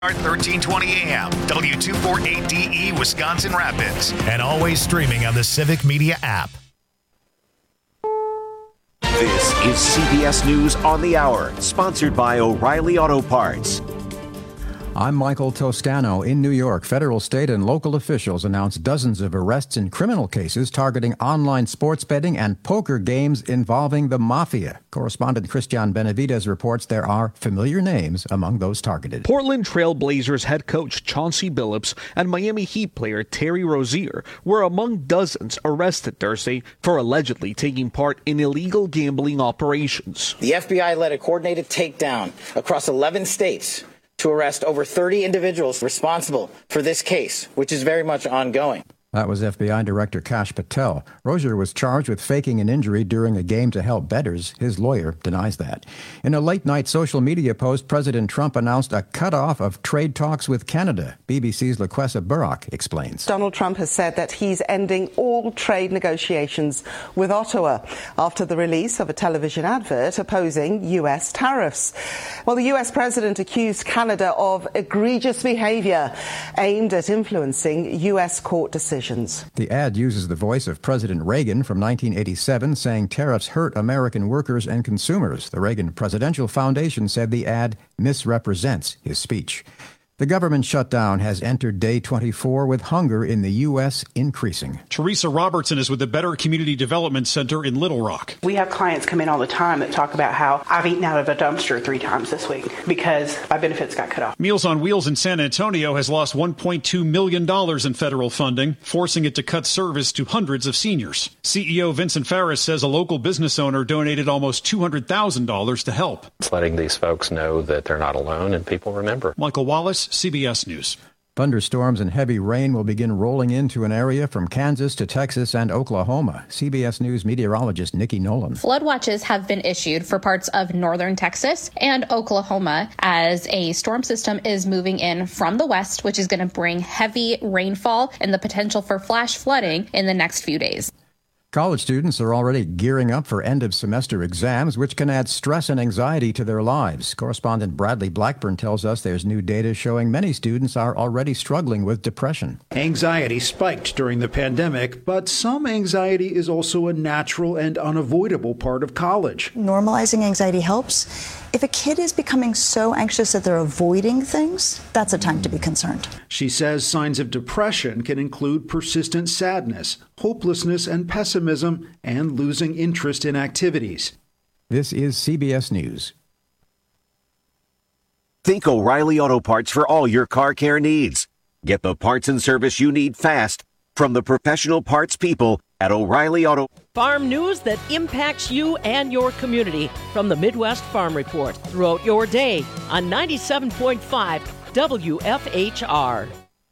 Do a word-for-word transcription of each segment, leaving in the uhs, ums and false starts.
thirteen twenty A M, W two forty-eight D E, Wisconsin Rapids, and always streaming on the Civic Media app. This is C B S News on the Hour, sponsored by O'Reilly Auto Parts. I'm Michael Toscano. In New York, federal, state, and local officials announced dozens of arrests in criminal cases targeting online sports betting and poker games involving the mafia. Correspondent Christian Benavidez reports there are familiar names among those targeted. Portland Trail Blazers head coach Chauncey Billups and Miami Heat player Terry Rozier were among dozens arrested Thursday for allegedly taking part in illegal gambling operations. The F B I led a coordinated takedown across eleven states to arrest over thirty individuals responsible for this case, which is very much ongoing. That was F B I Director Kash Patel. Rozier was charged with faking an injury during a game to help bettors. His lawyer denies that. In a late-night social media post, President Trump announced a cutoff of trade talks with Canada. B B C's LaQuessa Burrock explains. Donald Trump has said that he's ending all trade negotiations with Ottawa after the release of a television advert opposing U S tariffs. Well, the U S president accused Canada of egregious behavior aimed at influencing U S court decisions. The ad uses the voice of President Reagan from nineteen eighty-seven, saying tariffs hurt American workers and consumers. The Reagan Presidential Foundation said the ad misrepresents his speech. The government shutdown has entered day twenty-four with hunger in the U S increasing. Teresa Robertson is with the Better Community Development Center in Little Rock. We have clients come in all the time that talk about how I've eaten out of a dumpster three times this week because my benefits got cut off. Meals on Wheels in San Antonio has lost one point two million dollars in federal funding, forcing it to cut service to hundreds of seniors. C E O Vincent Farris says a local business owner donated almost two hundred thousand dollars to help. It's letting these folks know that they're not alone and people remember. Michael Wallace, C B S News. Thunderstorms and heavy rain will begin rolling into an area from Kansas to Texas and Oklahoma. C B S News meteorologist Nikki Nolan. Flood watches have been issued for parts of northern Texas and Oklahoma as a storm system is moving in from the west, which is going to bring heavy rainfall and the potential for flash flooding in the next few days. College students are already gearing up for end-of-semester exams, which can add stress and anxiety to their lives. Correspondent Bradley Blackburn tells us there's new data showing many students are already struggling with depression. Anxiety spiked during the pandemic, but some anxiety is also a natural and unavoidable part of college. Normalizing anxiety helps. If a kid is becoming so anxious that they're avoiding things, that's a time to be concerned. She says signs of depression can include persistent sadness, hopelessness and pessimism, and losing interest in activities. This is C B S News. Think O'Reilly Auto Parts for all your car care needs. Get the parts and service you need fast from the professional parts people at O'Reilly Auto. Farm news that impacts you and your community from the Midwest Farm Report throughout your day on ninety-seven point five W F H R.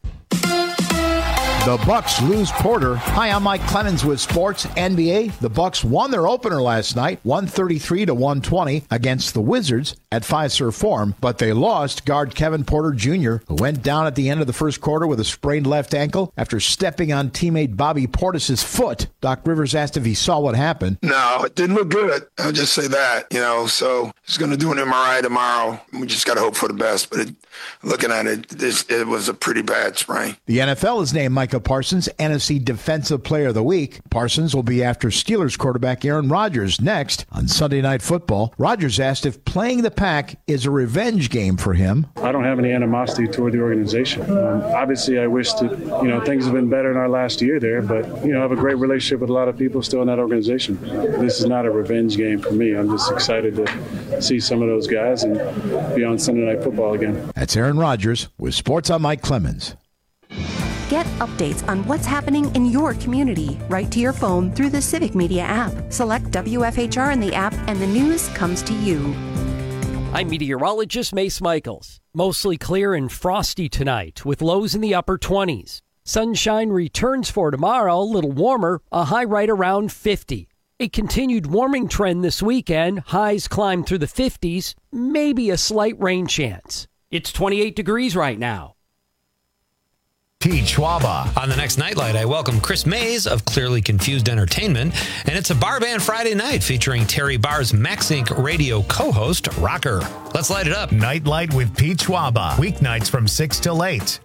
The Bucks lose Porter. Hi, I'm Mike Clemens with Sports N B A. The Bucks won their opener last night, one thirty-three to one twenty against the Wizards at Fiserv Forum, but they lost guard Kevin Porter Junior, who went down at the end of the first quarter with a sprained left ankle after stepping on teammate Bobby Portis' foot. Doc Rivers asked if he saw what happened. No, it didn't look good. I'll just say that, you know, so he's going to do an M R I tomorrow. We just got to hope for the best, but it, looking at it, this, it was a pretty bad sprain. The N F L has named Micah Parsons N F C Defensive Player of the Week. Parsons will be after Steelers quarterback Aaron Rodgers next on Sunday Night Football. Rodgers asked if playing the Pack is a revenge game for him. I don't have any animosity toward the organization. Um, obviously, I wish that, you know, things have been better in our last year there, but, you know, I have a great relationship with a lot of people still in that organization. This is not a revenge game for me. I'm just excited to see some of those guys and be on Sunday Night Football again. That's Aaron Rodgers with Sports on Mike Clemens. Get updates on what's happening in your community right to your phone through the Civic Media app. Select W F H R in the app and the news comes to you. I'm meteorologist Mace Michaels. Mostly clear and frosty tonight with lows in the upper twenties. Sunshine returns for tomorrow, a little warmer, a high right around fifty. A continued warming trend this weekend, highs climb through the fifties, maybe a slight rain chance. It's twenty-eight degrees right now. Pete Schwaba. On the next Nightlight, I welcome Chris Mays of Clearly Confused Entertainment, and it's a Bar Band Friday night featuring Terry Barr's Max Incorporated radio co-host, Rocker. Let's light it up. Nightlight with Pete Schwaba. Weeknights from six till eight.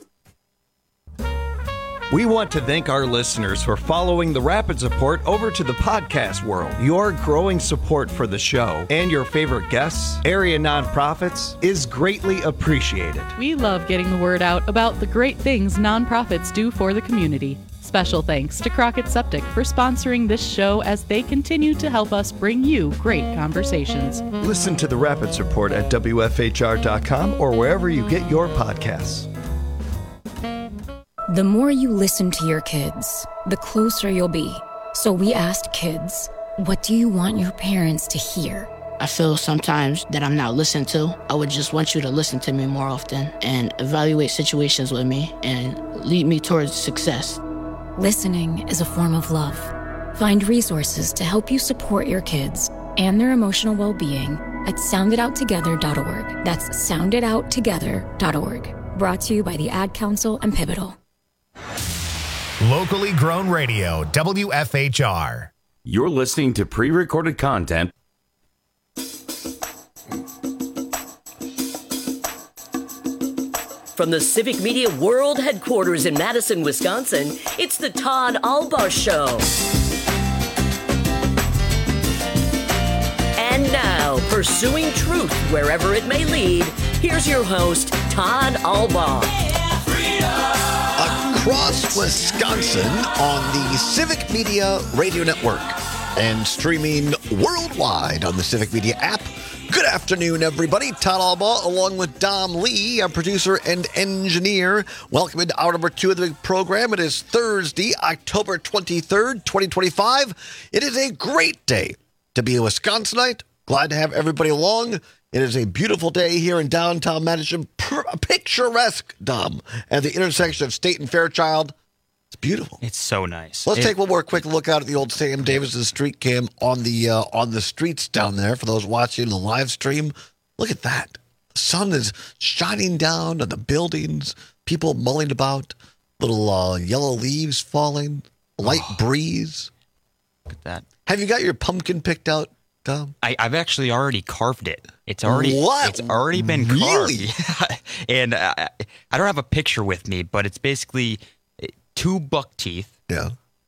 We want to thank our listeners for following the Rapids Report over to the podcast world. Your growing support for the show and your favorite guests, area nonprofits, is greatly appreciated. We love getting the word out about the great things nonprofits do for the community. Special thanks to Crockett Septic for sponsoring this show as they continue to help us bring you great conversations. Listen to the Rapids Report at W F H R dot com or wherever you get your podcasts. The more you listen to your kids, the closer you'll be. So we asked kids, what do you want your parents to hear? I feel sometimes that I'm not listened to. I would just want you to listen to me more often and evaluate situations with me and lead me towards success. Listening is a form of love. Find resources to help you support your kids and their emotional well-being at sound it out together dot org. That's sound it out together dot org. Brought to you by the Ad Council and Pivotal. Locally grown radio, W F H R. You're listening to pre-recorded content. From the Civic Media World Headquarters in Madison, Wisconsin, it's the Todd Albar Show. And now, pursuing truth wherever it may lead, here's your host, Todd Albar. Across Wisconsin on the Civic Media Radio Network and streaming worldwide on the Civic Media app. Good afternoon, everybody. Todd Alba, along with Dom Lee, our producer and engineer. Welcome into hour number two of the program. It is Thursday, October twenty-third, twenty twenty-five. It is a great day to be a Wisconsinite. Glad to have everybody along. It is a beautiful day here in downtown Madison, picturesque, Dom, at the intersection of State and Fairchild. It's beautiful. It's so nice. Let's it, take one more quick look out at the old Sam Davis' street cam on the uh, on the streets down there for those watching the live stream. Look at that. The sun is shining down on the buildings, people mulling about, little uh, yellow leaves falling, light oh, breeze. Look at that. Have you got your pumpkin picked out, Tom? I, I've actually already carved it. It's already what? It's already been really? carved. and uh, I don't have a picture with me, but it's basically two buck teeth, yeah,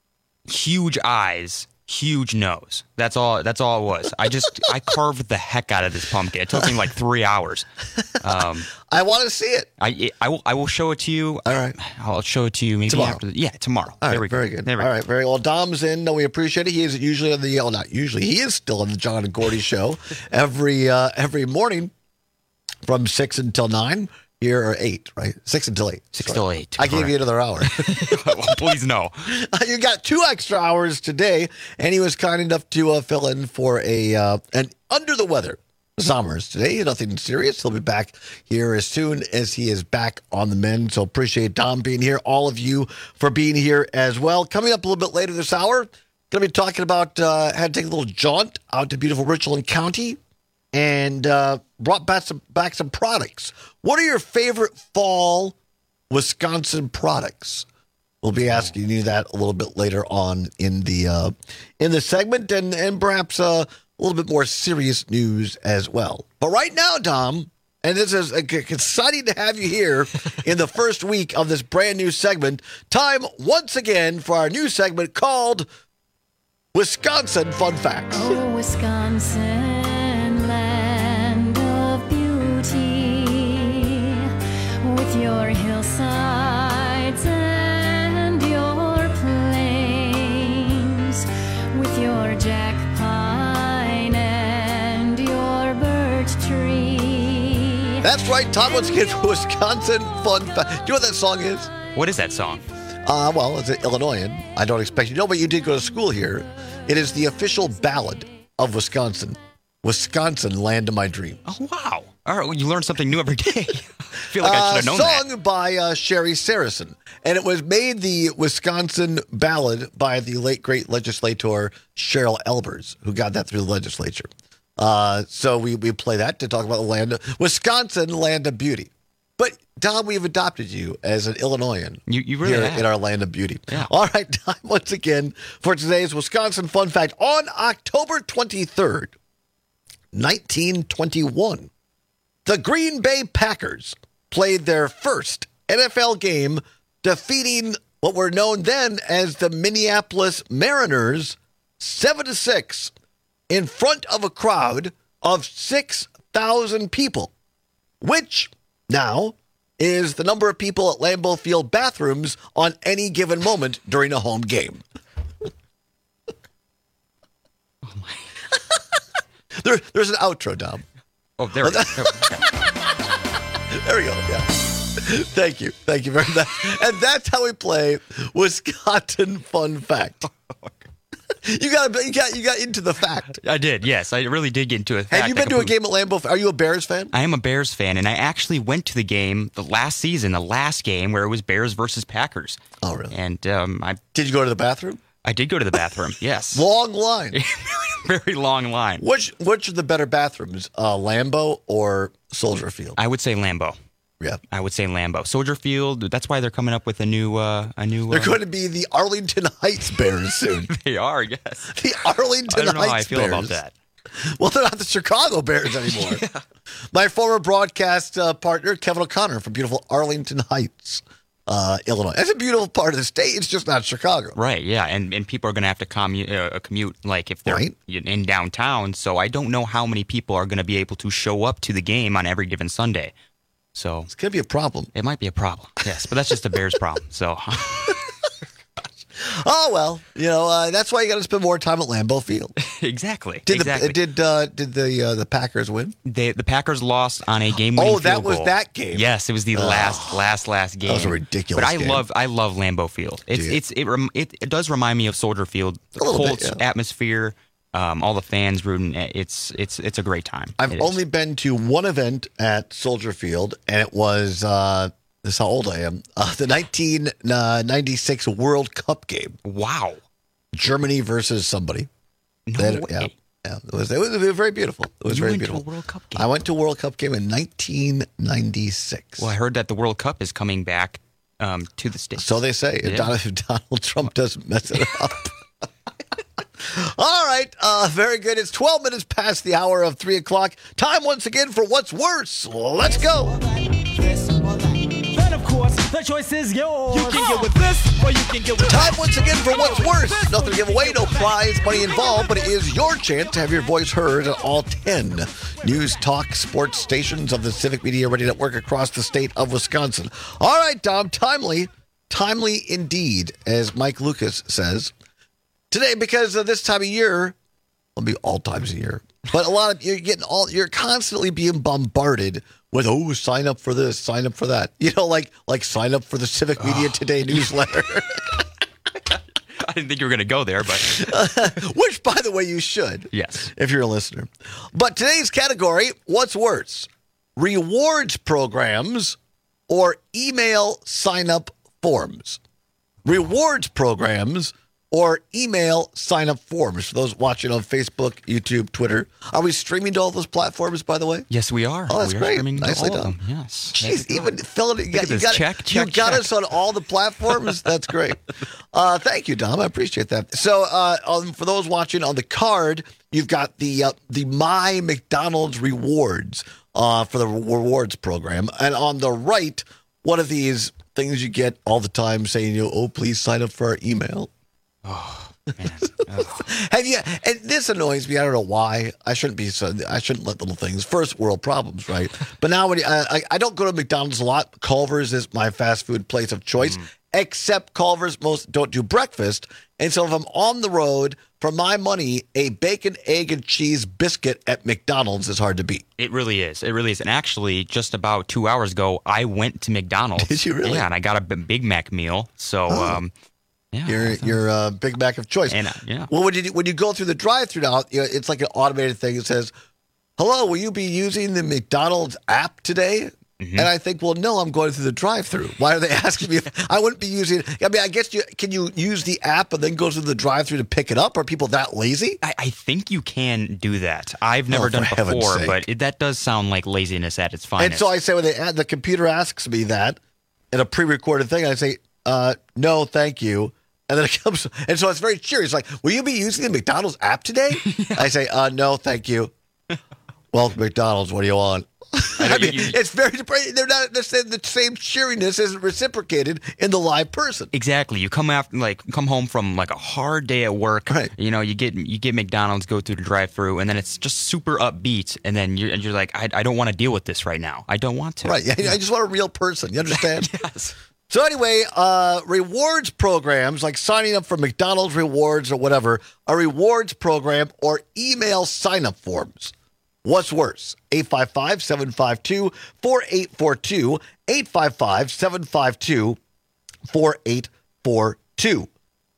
huge eyes, huge nose. That's all. That's all it was. I just I carved the heck out of this pumpkin. It took me like three hours. Um, I want to see it. I I will I will show it to you. All right, I'll show it to you maybe tomorrow. after. The, yeah, tomorrow. All there right, we go. very good. There we all go. right, very well. Dom's in. No, we appreciate it. He is usually on the. Well, not usually. He is still on the John and Gordy show every uh, every morning from six until nine. Here or eight, right? Six until eight. Six till eight. I gave you another hour. Well, please no. You got two extra hours today, and he was kind enough to uh, fill in for a uh, an under the weather Zommers today. Nothing serious. He'll be back here as soon as he is back on the mend. So appreciate Dom being here. All of you for being here as well. Coming up a little bit later this hour, going to be talking about uh, how to take a little jaunt out to beautiful Richland County. And uh, brought back some, back some products. What are your favorite fall Wisconsin products? We'll be asking you that a little bit later on in the uh, in the segment, and and perhaps uh, a little bit more serious news as well. But right now, Dom, and this is exciting to have you here in the first week of this brand new segment. Time once again for our new segment called Wisconsin Fun Facts. Oh, Wisconsin. Your hillsides and your plains, with your jack pine and your birch tree. That's right, Tom wants to get Wisconsin Fun Fact. Do you know what that song is? What is that song? Uh, well, it's an Illinoisan. I don't expect you to know, but you did go to school here. It is the official ballad of Wisconsin. Wisconsin, land of my dreams. Oh, wow. All right, well, you learn something new every day. I feel like I should have known uh, that. Song by uh, Sherry Saracen. And it was made the Wisconsin ballad by the late, great legislator Cheryl Elbers, who got that through the legislature. Uh, so we, we play that to talk about the land of Wisconsin, land of beauty. But, Dom, we've adopted you as an Illinoisan. You, you really here have. in our land of beauty. Yeah. All right, time once again for today's Wisconsin Fun Fact. On October twenty-third, nineteen twenty-one, the Green Bay Packers played their first N F L game, defeating what were known then as the Minneapolis Mariners seven to six in front of a crowd of six thousand people, which now is the number of people at Lambeau Field bathrooms on any given moment during a home game. Oh my. there, there's an outro, Dom. Oh, there we go. There we go, yeah. Thank you. Thank you very much. And that's how we play Wisconsin Fun Fact. You got you got you got into the fact. I did, yes. I really did get into a fact. Have you been to a game at Lambeau? Are you a Bears fan? I am a Bears fan, and I actually went to the game the last season, the last game where it was Bears versus Packers. Oh, really? And um, I did you go to the bathroom? I did go to the bathroom. Yes. Long line. Very long line. Which which are the better bathrooms, uh, Lambeau or Soldier Field? I would say Lambeau. Yeah, I would say Lambeau. Soldier Field. That's why they're coming up with a new, uh, a new. They're uh, going to be the Arlington Heights Bears soon. They are, yes. The Arlington I don't know Heights how I feel Bears. about that. Well, they're not the Chicago Bears anymore. Yeah. My former broadcast uh, partner, Kevin O'Connor from beautiful Arlington Heights, uh, Illinois. That's a beautiful part of the state. It's just not Chicago. Right, yeah. And and people are going to have to commute, uh, commute like if they're right. in downtown. So I don't know how many people are going to be able to show up to the game on every given Sunday. So it's going to be a problem. It might be a problem, yes. But that's just a Bears problem. So. Oh, well, you know, uh, that's why you got to spend more time at Lambeau Field. Exactly. Did exactly. the did uh, did the uh, the Packers win? They, the Packers lost on a game-winning Oh, that field was goal. that game. Yes, it was the Oh. last, last, last game. That was a ridiculous But I game. love, I love Lambeau Field. It's, Dude. it's, it, rem, it, it does remind me of Soldier Field. The A little bit, Colts yeah. atmosphere, um, all the fans rooting. It's, it's, it's a great time. I've It only is. been to one event at Soldier Field, and it was uh, this is how old I am. Uh, the nineteen ninety-six World Cup game. Wow. Germany versus somebody. No They had- way. Yeah, yeah. It was, it was very beautiful. It was You very went to beautiful. a World Cup game? I went to a World Cup game in nineteen ninety-six. Well, I heard that the World Cup is coming back um, to the States. So they say. If Yeah. Donald, if Donald Trump doesn't mess it up. All right. Uh, very good. It's twelve minutes past the hour of three o'clock. Time once again for What's Worse. Let's go. Then, of course, the choice is yours. You can get with this, or you can get with Time once again for What's Worse. Nothing to give away, no prize money involved, but it is your chance to have your voice heard at all ten news, talk, sports stations of the Civic Media Radio Network across the state of Wisconsin. All right, Dom, timely, timely indeed, as Mike Lucas says. Today, because of this time of year, well, be all times a year, but a lot of you're getting all you're constantly being bombarded with oh, sign up for this, sign up for that. You know, like like sign up for the Civic Media Today newsletter. I didn't think you were going to go there, but uh, which, by the way, you should. Yes, if you're a listener. But today's category: what's worse, rewards programs or email sign up forms? Rewards programs or email sign-up forms for those watching on Facebook, YouTube, Twitter. Are we streaming to all those platforms, by the way? Yes, we are. Oh, that's we are great. streaming to Nicely all of done. them. Yes. Jeez, even filling it. You got, at you this. got, Check, you check, got check. us on all the platforms. That's great. Uh, thank you, Dom. I appreciate that. So uh, um, for those watching on the card, you've got the uh, the My McDonald's rewards uh, for the rewards program. And on the right, one of these things you get all the time saying, you know, oh, please sign up for our email. Oh. Man. Oh. Have you? And this annoys me. I don't know why. I shouldn't be. So, I shouldn't let little things. First world problems, right? But now, when you, I, I don't go to McDonald's a lot. Culver's is my fast food place of choice. Mm. Except Culver's most don't do breakfast, and so if I'm on the road, for my money, a bacon, egg, and cheese biscuit at McDonald's is hard to beat. It really is. It really is. And actually, just about two hours ago, I went to McDonald's. Did you really? Yeah, and I got a Big Mac meal. So. Oh. um Yeah, your your uh, Big Mac of choice. And, uh, yeah. Well, when you when you go through the drive-through now, you know, it's like an automated thing. It says, "Hello, will you be using the McDonald's app today?" Mm-hmm. And I think, well, no, I'm going through the drive-through. Why are they asking me if I wouldn't be using it? I mean, I guess you can you use the app and then go through the drive-through to pick it up? Are people that lazy? I, I think you can do that. I've never Oh, done for it before, heaven's but it, that does sound like laziness at its finest. And so I say, when they add, the computer asks me that in a pre-recorded thing, I say, uh, no, thank you. And then it comes, and so it's very curious. Like, will you be using the McDonald's app today? yeah. I say, uh, no, thank you. Well, McDonald's, what do you want? I mean, it's very depressing. They're not the same, the same cheeriness isn't reciprocated in the live person. Exactly. You come after, like, come home from like a hard day at work. Right. You know, you get you get McDonald's, go through the drive-through, and then it's just super upbeat. And then you're and you're like, I, I don't want to deal with this right now. I don't want to. Right. Yeah. I just want a real person. You understand? Yes. So anyway, uh, rewards programs like signing up for McDonald's rewards or whatever, a rewards program or email sign-up forms. What's worse? eight five five, seven five two, four eight four two, eight five five, seven five two, four eight four two.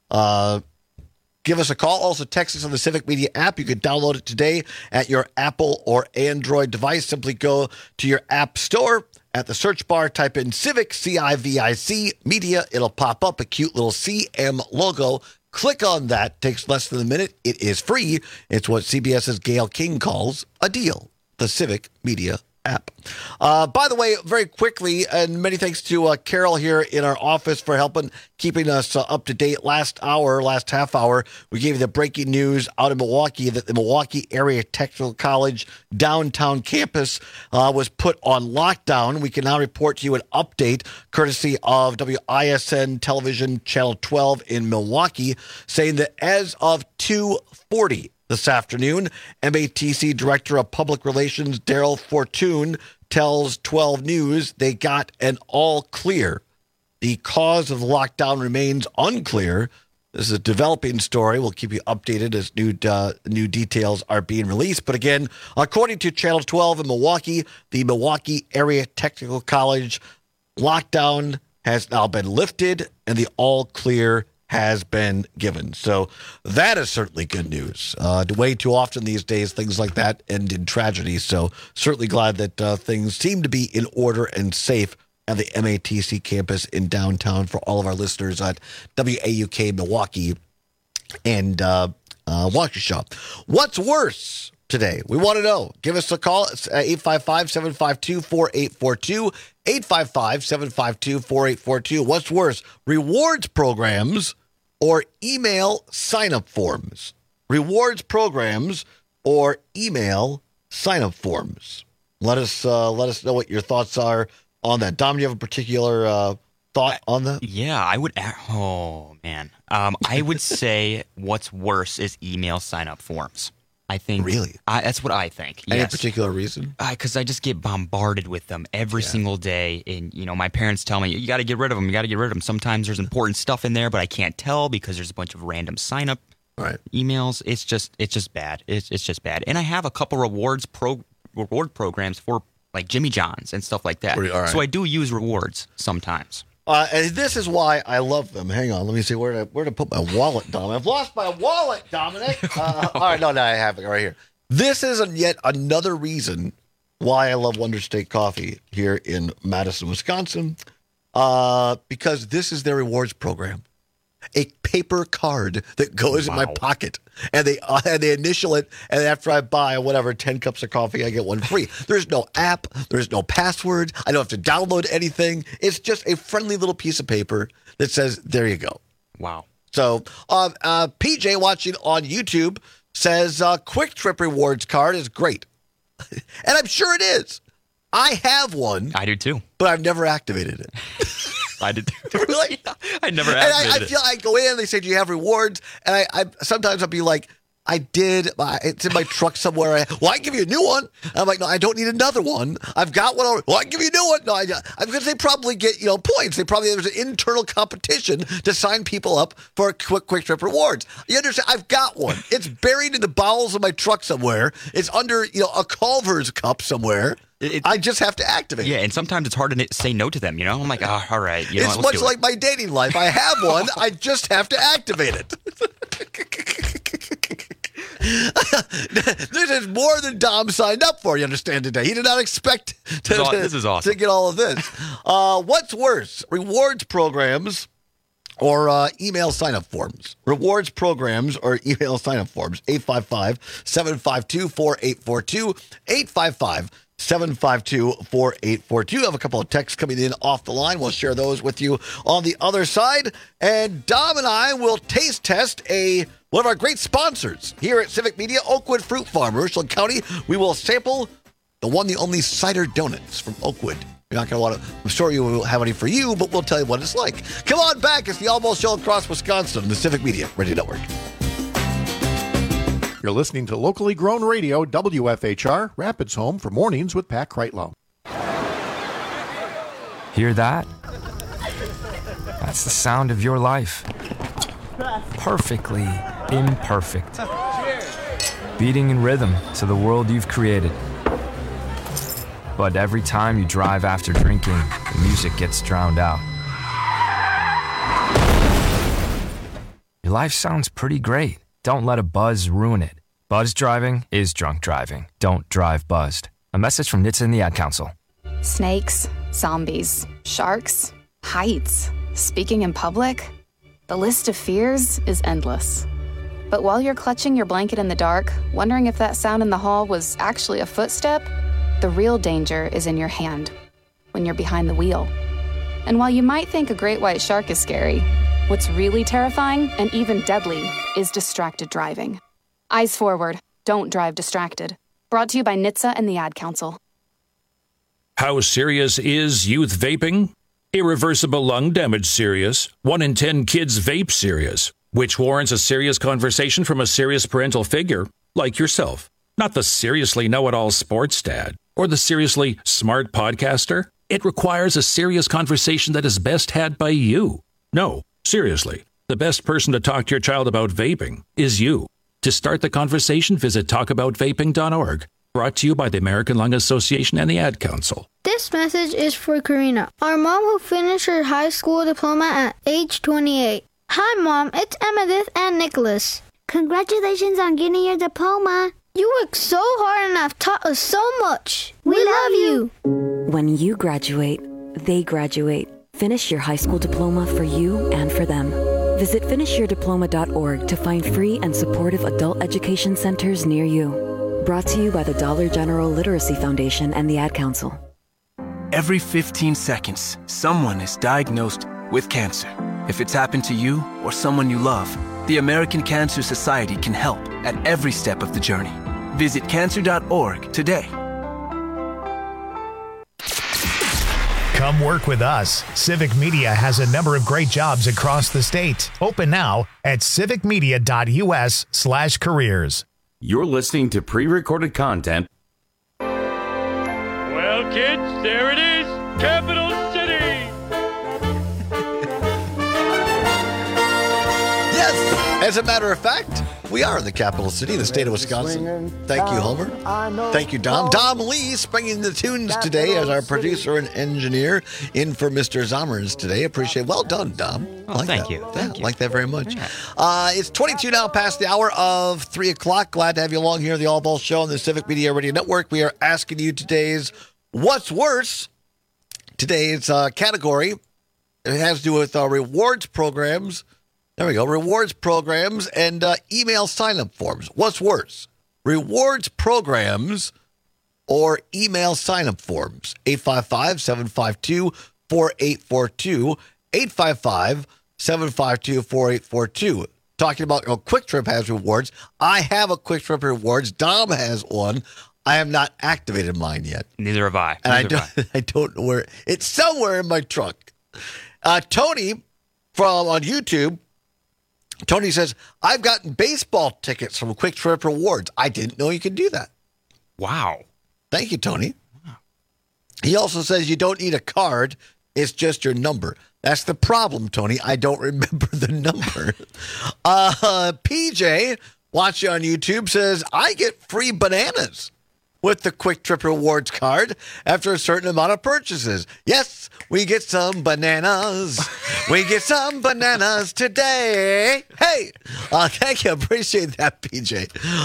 Uh, give us a call. Also, text us on the Civic Media app. You can download it today at your Apple or Android device. Simply go to your app store. At the search bar, type in Civic, C I V I C, Media. It'll pop up a cute little C M logo. Click on that. Takes less than a minute. It is free. It's what CBS's Gayle King calls a deal. The Civic Media app. Uh, by the way, very quickly, and many thanks to uh, Carol here in our office for helping keeping us uh, up to date. Last hour, last half hour, we gave you the breaking news out of Milwaukee that the Milwaukee Area Technical College downtown campus uh, was put on lockdown. We can now report to you an update courtesy of W I S N Television Channel twelve in Milwaukee, saying that as of two forty this afternoon, M A T C Director of Public Relations Daryl Fortune tells twelve News they got an all clear. The cause of the lockdown remains unclear. This is a developing story. We'll keep you updated as new uh, new details are being released. But again, according to Channel twelve in Milwaukee, the Milwaukee Area Technical College lockdown has now been lifted and the all clear has been given. So that is certainly good news. Uh, way too often these days, things like that end in tragedy. So certainly glad that uh, things seem to be in order and safe at the M A T C campus in downtown for all of our listeners at W A U K Milwaukee and uh, uh, Waukesha. What's worse today? We want to know. Give us a call. It's eight five five, seven five two, four eight four two. eight five five, seven five two, four eight four two. What's worse, rewards programs or email sign-up forms? Rewards programs or email sign-up forms? Let us uh, let us know what your thoughts are on that. Dom, do you have a particular uh, thought on that? Yeah, I would. Oh, man. Um, I would say what's worse is email sign-up forms. I think really I, that's what I think. Any yes. particular reason? Because I just get bombarded with them every Yeah. single day, and you know my parents tell me you got to get rid of them. You got to get rid of them. Sometimes there's important stuff in there, but I can't tell because there's a bunch of random sign up right. emails. It's just it's just bad. It's it's just bad. And I have a couple rewards pro reward programs for like Jimmy John's and stuff like that. Pretty- all right. So I do use rewards sometimes. Uh, and this is why I love them. Hang on, let me see where to where to put my wallet, Dominic. I've lost my wallet, Dominic. Uh, all right, no, no, I have it right here. This is a, yet another reason why I love Wonder State Coffee here in Madison, Wisconsin, uh, because this is their rewards program. A paper card that goes Wow. in my pocket, and they uh, and they initial it, and after I buy whatever ten cups of coffee, I get one free. There's no app, there's no password. I don't have to download anything. It's just a friendly little piece of paper that says, "There you go." Wow. So, uh, uh, P J watching on YouTube says, uh, Quick Trip Rewards card is great. And I'm sure it is. I have one. I do too. But I've never activated it. I did too. Really? I never And I, I activated feel I go in, they say, do you have rewards? And I, I sometimes I'll be like, I did. I- It's in my truck somewhere. I, well, I can give you a new one. And I'm like, no, I don't need another one. I've got one already. Well, I can give you a new one. No, I, I'm because they probably get, you know, points. They probably, there's an internal competition to sign people up for quick, quick trip rewards. You understand? I've got one. It's buried in the bowels of my truck somewhere. It's under, you know, a Culver's cup somewhere. It- I just have to activate it. Yeah, and sometimes it's hard to n- say no to them. You know, I'm like, oh, all right. You know It's what, let's much do it. like my dating life. I have one. I just have to activate it. This is more than Dom signed up for, you understand, today. He did not expect to, This is, this is awesome. to get all of this. Uh, what's worse, rewards programs or uh, email sign-up forms? Rewards programs or email sign-up forms. eight five five, seven five two, four eight four two. eight five five, seven five two, four eight four two. I have a couple of texts coming in off the line. We'll share those with you on the other side. And Dom and I will taste test a one of our great sponsors here at Civic Media, Oakwood Fruit Farm, Richland County. We will sample the one, the only cider donuts from Oakwood. You're not going to want to, I'm sure you will have any for you, but we'll tell you what it's like. Come on back. It's the Almost Show across Wisconsin, the Civic Media Radio Network. You're listening to locally grown radio, W F H R, Rapids Home for Mornings with Pat Kreitlow. Hear that? That's the sound of your life. Perfectly imperfect. Beating in rhythm to the world you've created. But every time you drive after drinking, the music gets drowned out. Your life sounds pretty great. Don't let a buzz ruin it. Buzz driving is drunk driving. Don't drive buzzed. A message from N H T S A and the Ad Council. Snakes, zombies, sharks, heights, speaking in public. The list of fears is endless. But while you're clutching your blanket in the dark, wondering if that sound in the hall was actually a footstep, the real danger is in your hand, when you're behind the wheel. And while you might think a great white shark is scary, what's really terrifying and even deadly is distracted driving. Eyes forward, don't drive distracted. Brought to you by N H T S A and the Ad Council. How serious is youth vaping? Irreversible lung damage serious. One in ten kids vape serious, which warrants a serious conversation from a serious parental figure like yourself. Not the seriously know-it-all sports dad or the seriously smart podcaster. It requires a serious conversation that is best had by you. No, seriously, the best person to talk to your child about vaping is you. To start the conversation, visit talk about vaping dot org. Brought to you by the American Lung Association and the Ad Council. This message is for Karina, our mom who finished her high school diploma at age twenty-eight. Hi, Mom. It's Emmettith and Nicholas. Congratulations on getting your diploma. You worked so hard and have taught us so much. We, we love you. When you graduate, they graduate. Finish your high school diploma for you and for them. Visit finish your diploma dot org to find free and supportive adult education centers near you. Brought to you by the Dollar General Literacy Foundation and the Ad Council. Every fifteen seconds, someone is diagnosed with cancer. If it's happened to you or someone you love, the American Cancer Society can help at every step of the journey. Visit cancer dot org today. Come work with us. Civic Media has a number of great jobs across the state. Open now at civic media dot u s slash careers. You're listening to pre-recorded content. Well, kids, there it is. Capital City. Yes, as a matter of fact, we are in the capital city, the state of Wisconsin. Thank you, Homer. Thank you, Dom. Dom Lee springing the tunes today as our producer and engineer in for Mister Zommers today. Appreciate it. Well done, Dom. Oh, like thank that. you. Yeah, Thank you. like that very much. Uh, it's twenty-two now past the hour of three o'clock. Glad to have you along here at the All Ball Show on the Civic Media Radio Network. We are asking you today's What's Worse? Today's uh, category. It has to do with uh, rewards programs. There we go. Rewards programs and uh, email sign-up forms. What's worse? Rewards programs or email sign-up forms? eight five five, seven five two, four eight four two. eight five five, seven five two, four eight four two. Talking about, you know, Quick Trip has rewards. I have a Quick Trip rewards. Dom has one. I have not activated mine yet. Neither have I. And I Neither don't, have I. I don't know where. It's somewhere in my trunk. Uh, Tony from on YouTube, Tony says, I've gotten baseball tickets from Quick Trip Rewards. I didn't know you could do that. Wow. Thank you, Tony. Wow. He also says you don't need a card. It's just your number. That's the problem, Tony. I don't remember the number. uh, P J, watching on YouTube, says, I get free bananas with the Quick Trip Rewards card after a certain amount of purchases. Yes, we get some bananas. We get some bananas today. Hey, uh, thank you. Appreciate that, P J.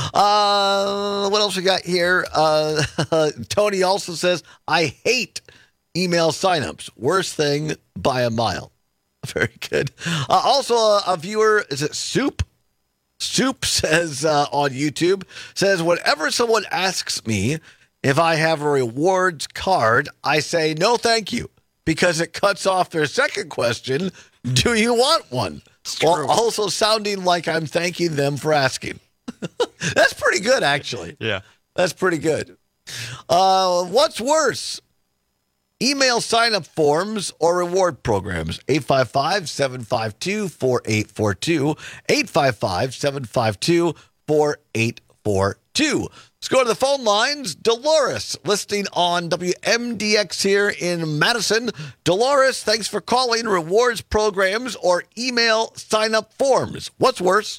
Uh, what else we got here? Uh, Tony also says, I hate email signups. Worst thing by a mile. Very good. Uh, also, a, a viewer, is it Soup? Soup says uh, on YouTube, says, whenever someone asks me if I have a rewards card, I say, no, thank you, because it cuts off their second question, do you want one? While also sounding like I'm thanking them for asking. That's pretty good, actually. Yeah. That's pretty good. Uh, what's worse? Email sign-up forms or reward programs. eight five five, seven five two, four eight four two. eight five five, seven five two, four eight four two. Let's go to the phone lines. Dolores, listening on W M D X here in Madison. Dolores, thanks for calling. Rewards programs or email sign-up forms. What's worse?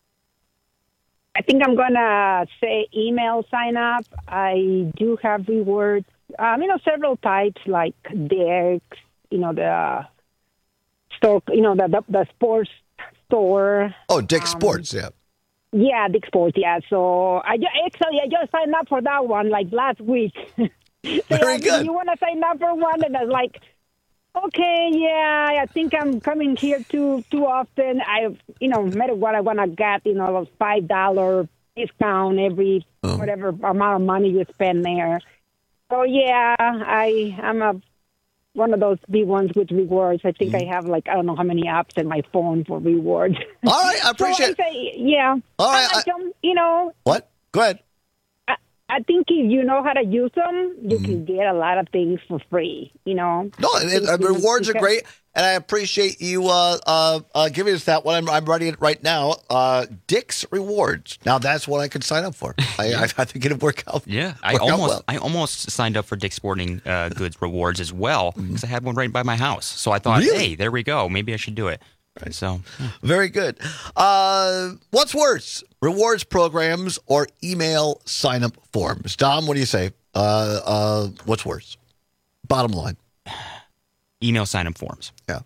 I think I'm going to say email sign-up. I do have rewards. Um, you know, several types like Dick's, you know, the store, you know, the the, the sports store. Oh, Dick's um, Sports, yeah. Yeah, Dick's Sports, yeah. So I ju- actually I just signed up for that one like last week. So Very good. You want to sign up for one, and I was like, okay, yeah, I think I'm coming here too too often. I, you know, no matter what I want to get, you know, a five dollar discount every oh. whatever amount of money you spend there. So, yeah, I, I'm a one of those big ones with rewards. I think mm. I have, like, I don't know how many apps in my phone for rewards. All right, I appreciate so I say, yeah. All right. I, I, you know. What? Go ahead. I, I think if you know how to use them, you mm. can get a lot of things for free, you know. No, it, uh, rewards because, are great, and I appreciate you uh, uh, uh, giving us that one. I'm, I'm writing it right now. Uh, Dick's Rewards. Now, that's what I could sign up for. I, I, I think it'd work out. Yeah, I work almost out well. I almost signed up for Dick's Sporting uh, Goods Rewards as well because I had one right by my house. So I thought, really? hey, there we go. Maybe I should do it. Right. So, yeah. Very good. Uh, what's worse, rewards programs or email sign-up forms? Dom, what do you say? Uh, uh, what's worse? Bottom line. Email sign-up forms. Yeah.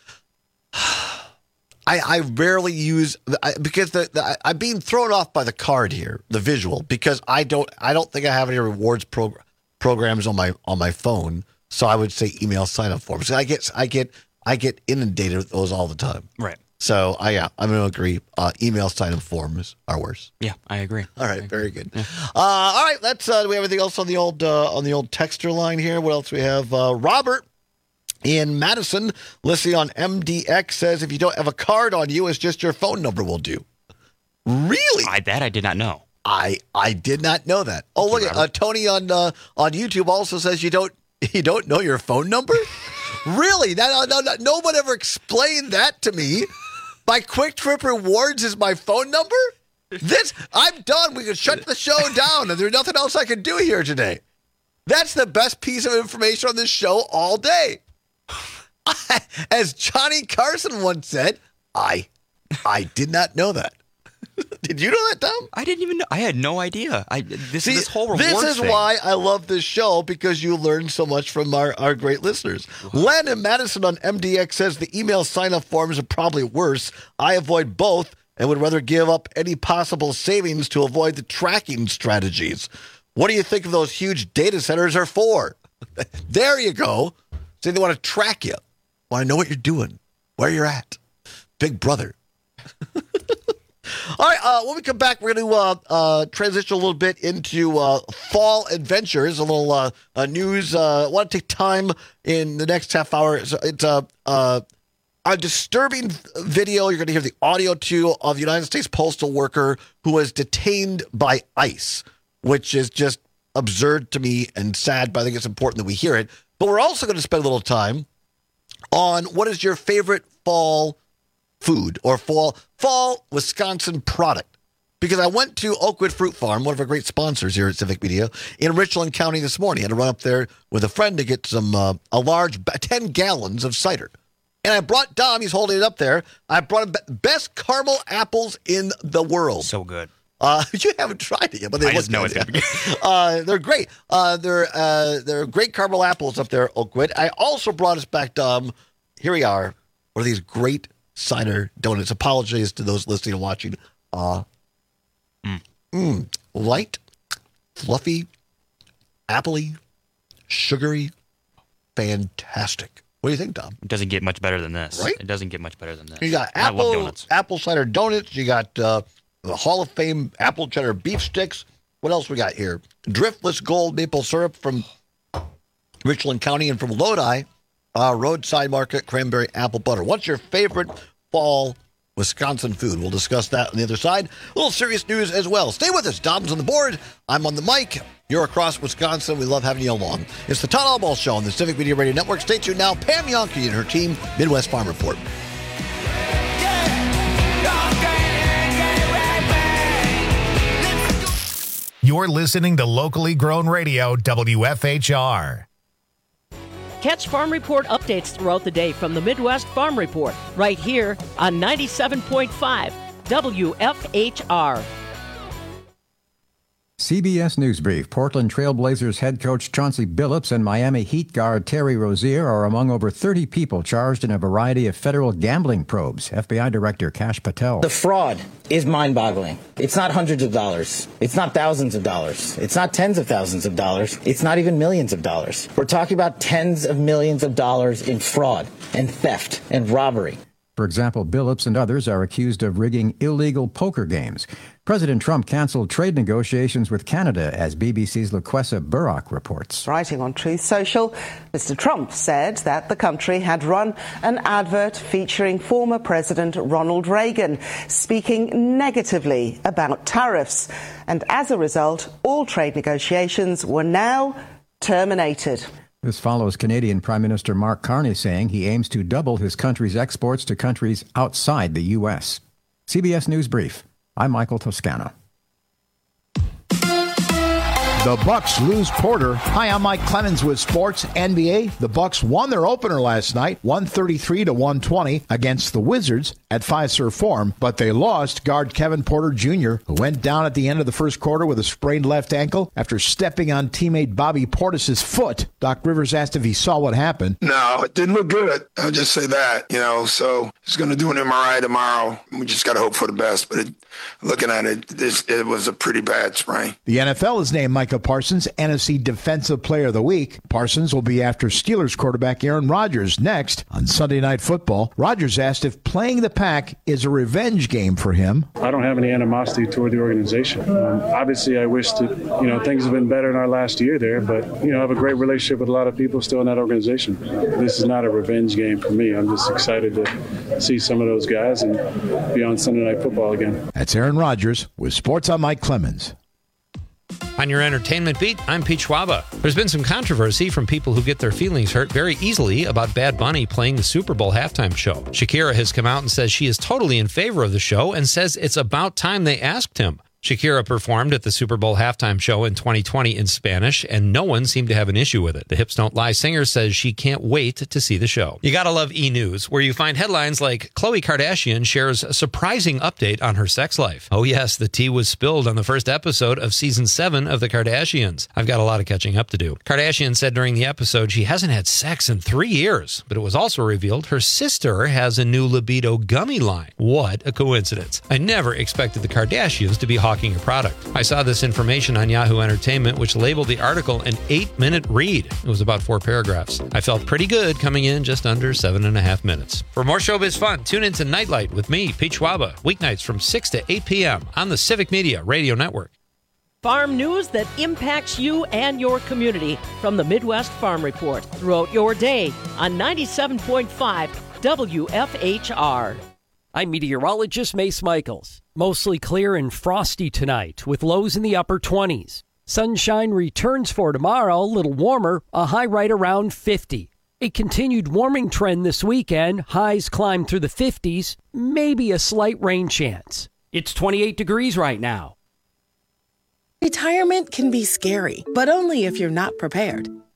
I, I rarely use I, because the, the, I'm being thrown off by the card here, the visual, because I don't I don't think I have any rewards prog- programs on my on my phone. So I would say email sign-up forms. I get I get I get inundated with those all the time. Right. So I yeah, I'm going to agree. Uh, email sign-up forms are worse. Yeah, I agree. All right, agree. very good. Yeah. Uh, all right, let's. Uh, do we have anything else on the old uh, on the old texter line here? What else we have? Uh, Robert in Madison, listening on M D X, says if you don't have a card on you, it's just your phone number will do. Really? I that I did not know. I I did not know that. Oh, look at uh, Tony on uh, on YouTube also says you don't you don't know your phone number. Really? That no, no, no one ever explained that to me. My Quick Trip Rewards is my phone number? This I'm done. We can shut the show down, and there's nothing else I can do here today. That's the best piece of information on this show all day. As Johnny Carson once said, I I did not know that. Did you know that, Tom? I didn't even know. I had no idea. I this See, this whole reward This is thing. why I love this show, because you learn so much from our, our great listeners. Len in Madison on M D X says the email sign-up forms are probably worse. I avoid both and would rather give up any possible savings to avoid the tracking strategies. What do you think of those huge data centers are for? There you go. Say they want to track you. Want to know what you're doing, where you're at. Big brother. All right, uh, when we come back, we're going to uh, uh, transition a little bit into uh, fall adventures, a little uh, uh, news. Uh, I want to take time in the next half hour. It's, it's uh, uh, a disturbing video. You're going to hear the audio, too, of the United States postal worker who was detained by ICE, which is just absurd to me and sad, but I think it's important that we hear it. But we're also going to spend a little time on what is your favorite fall food or fall fall Wisconsin product. Because I went to Oakwood Fruit Farm, one of our great sponsors here at Civic Media, in Richland County this morning. I had to run up there with a friend to get some uh, a large ten gallons of cider. And I brought Dom, he's holding it up there. I brought him best caramel apples in the world. So good. Uh, you haven't tried it yet, but they I look just know good. it's good. uh, they're great. Uh, they're uh, they're great caramel apples up there, Oakwood. I also brought us back. Um, here we are. One of these great cider donuts. Apologies to those listening and watching. Uh, mm. Mm, light, fluffy, appley, sugary, fantastic. What do you think, Tom? It doesn't get much better than this. Right? It doesn't get much better than this. You got I love apple donuts. apple cider donuts. You got uh, the Hall of Fame apple cheddar beef sticks. What else we got here? Driftless gold maple syrup from Richland County, and from Lodi, uh, Roadside Market cranberry apple butter. What's your favorite fall Wisconsin food? We'll discuss that on the other side. A little serious news as well. Stay with us. Dom's on the board. I'm on the mic. You're across Wisconsin. We love having you along. It's the Todd Albaugh Show on the Civic Media Radio Network. Stay tuned now. Pam Yonke and her team, Midwest Farm Report. You're listening to locally grown radio, W F H R. Catch Farm Report updates throughout the day from the Midwest Farm Report, right here on ninety-seven point five W F H R. C B S News Brief. Portland Trailblazers head coach Chauncey Billups and Miami Heat guard Terry Rozier are among over thirty people charged in a variety of federal gambling probes. F B I Director Kash Patel. The fraud is mind-boggling. It's not hundreds of dollars. It's not thousands of dollars. It's not tens of thousands of dollars. It's not even millions of dollars. We're talking about tens of millions of dollars in fraud and theft and robbery. For example, Billups and others are accused of rigging illegal poker games. President Trump canceled trade negotiations with Canada, as B B C's LaQuessa Burrock reports. Writing on Truth Social, Mister Trump said that the country had run an advert featuring former President Ronald Reagan, speaking negatively about tariffs. And as a result, all trade negotiations were now terminated. This follows Canadian Prime Minister Mark Carney saying he aims to double his country's exports to countries outside the U S. C B S News Brief. I'm Michael Toscano. The Bucks lose Porter. Hi, I'm Mike Clemens with Sports N B A. The Bucks won their opener last night, one thirty-three to one twenty against the Wizards at Fiserv Forum, but they lost guard Kevin Porter Junior, who went down at the end of the first quarter with a sprained left ankle after stepping on teammate Bobby Portis's foot. Doc Rivers asked if he saw what happened. No, it didn't look good. I'll just say that, you know, so he's going to do an M R I tomorrow. We just got to hope for the best, but it, looking at it, this, it was a pretty bad sprain. The N F L has named Micah Parsons N F C Defensive Player of the Week. Parsons will be after Steelers quarterback Aaron Rodgers next on Sunday Night Football. Rodgers asked if playing the Pack is a revenge game for him. I don't have any animosity toward the organization. Um, obviously, I wish that, you know, things have been better in our last year there, but, you know, I have a great relationship with a lot of people still in that organization. This is not a revenge game for me. I'm just excited to see some of those guys and be on Sunday Night Football again. That's Aaron Rodgers with Sports on Mike Clemens. On your entertainment beat, I'm Pete Schwaba. There's been some controversy from people who get their feelings hurt very easily about Bad Bunny playing the Super Bowl halftime show. Shakira has come out and says she is totally in favor of the show and says it's about time they asked him. Shakira performed at the Super Bowl halftime show in twenty twenty in Spanish, and no one seemed to have an issue with it. The Hips Don't Lie singer says she can't wait to see the show. You gotta love E-News, where you find headlines like Khloe Kardashian shares a surprising update on her sex life. Oh yes, the tea was spilled on the first episode of season seven of The Kardashians. I've got a lot of catching up to do. Kardashian said during the episode she hasn't had sex in three years, but it was also revealed her sister has a new libido gummy line. What a coincidence. I never expected the Kardashians to be hawking a product. I saw this information on Yahoo Entertainment, which labeled the article an eight-minute read. It was about four paragraphs. I felt pretty good coming in just under seven and a half minutes. For more showbiz fun, tune into Nightlight with me, Pete Schwaba, weeknights from six to eight p.m. on the Civic Media Radio Network. Farm news that impacts you and your community from the Midwest Farm Report throughout your day on ninety-seven point five W F H R. I'm meteorologist Mace Michaels. Mostly clear and frosty tonight with lows in the upper twenties. Sunshine returns for tomorrow, a little warmer, a high right around fifty. A continued warming trend this weekend, highs climb through the fifties, maybe a slight rain chance. It's twenty-eight degrees right now. Retirement can be scary, but only if you're not prepared.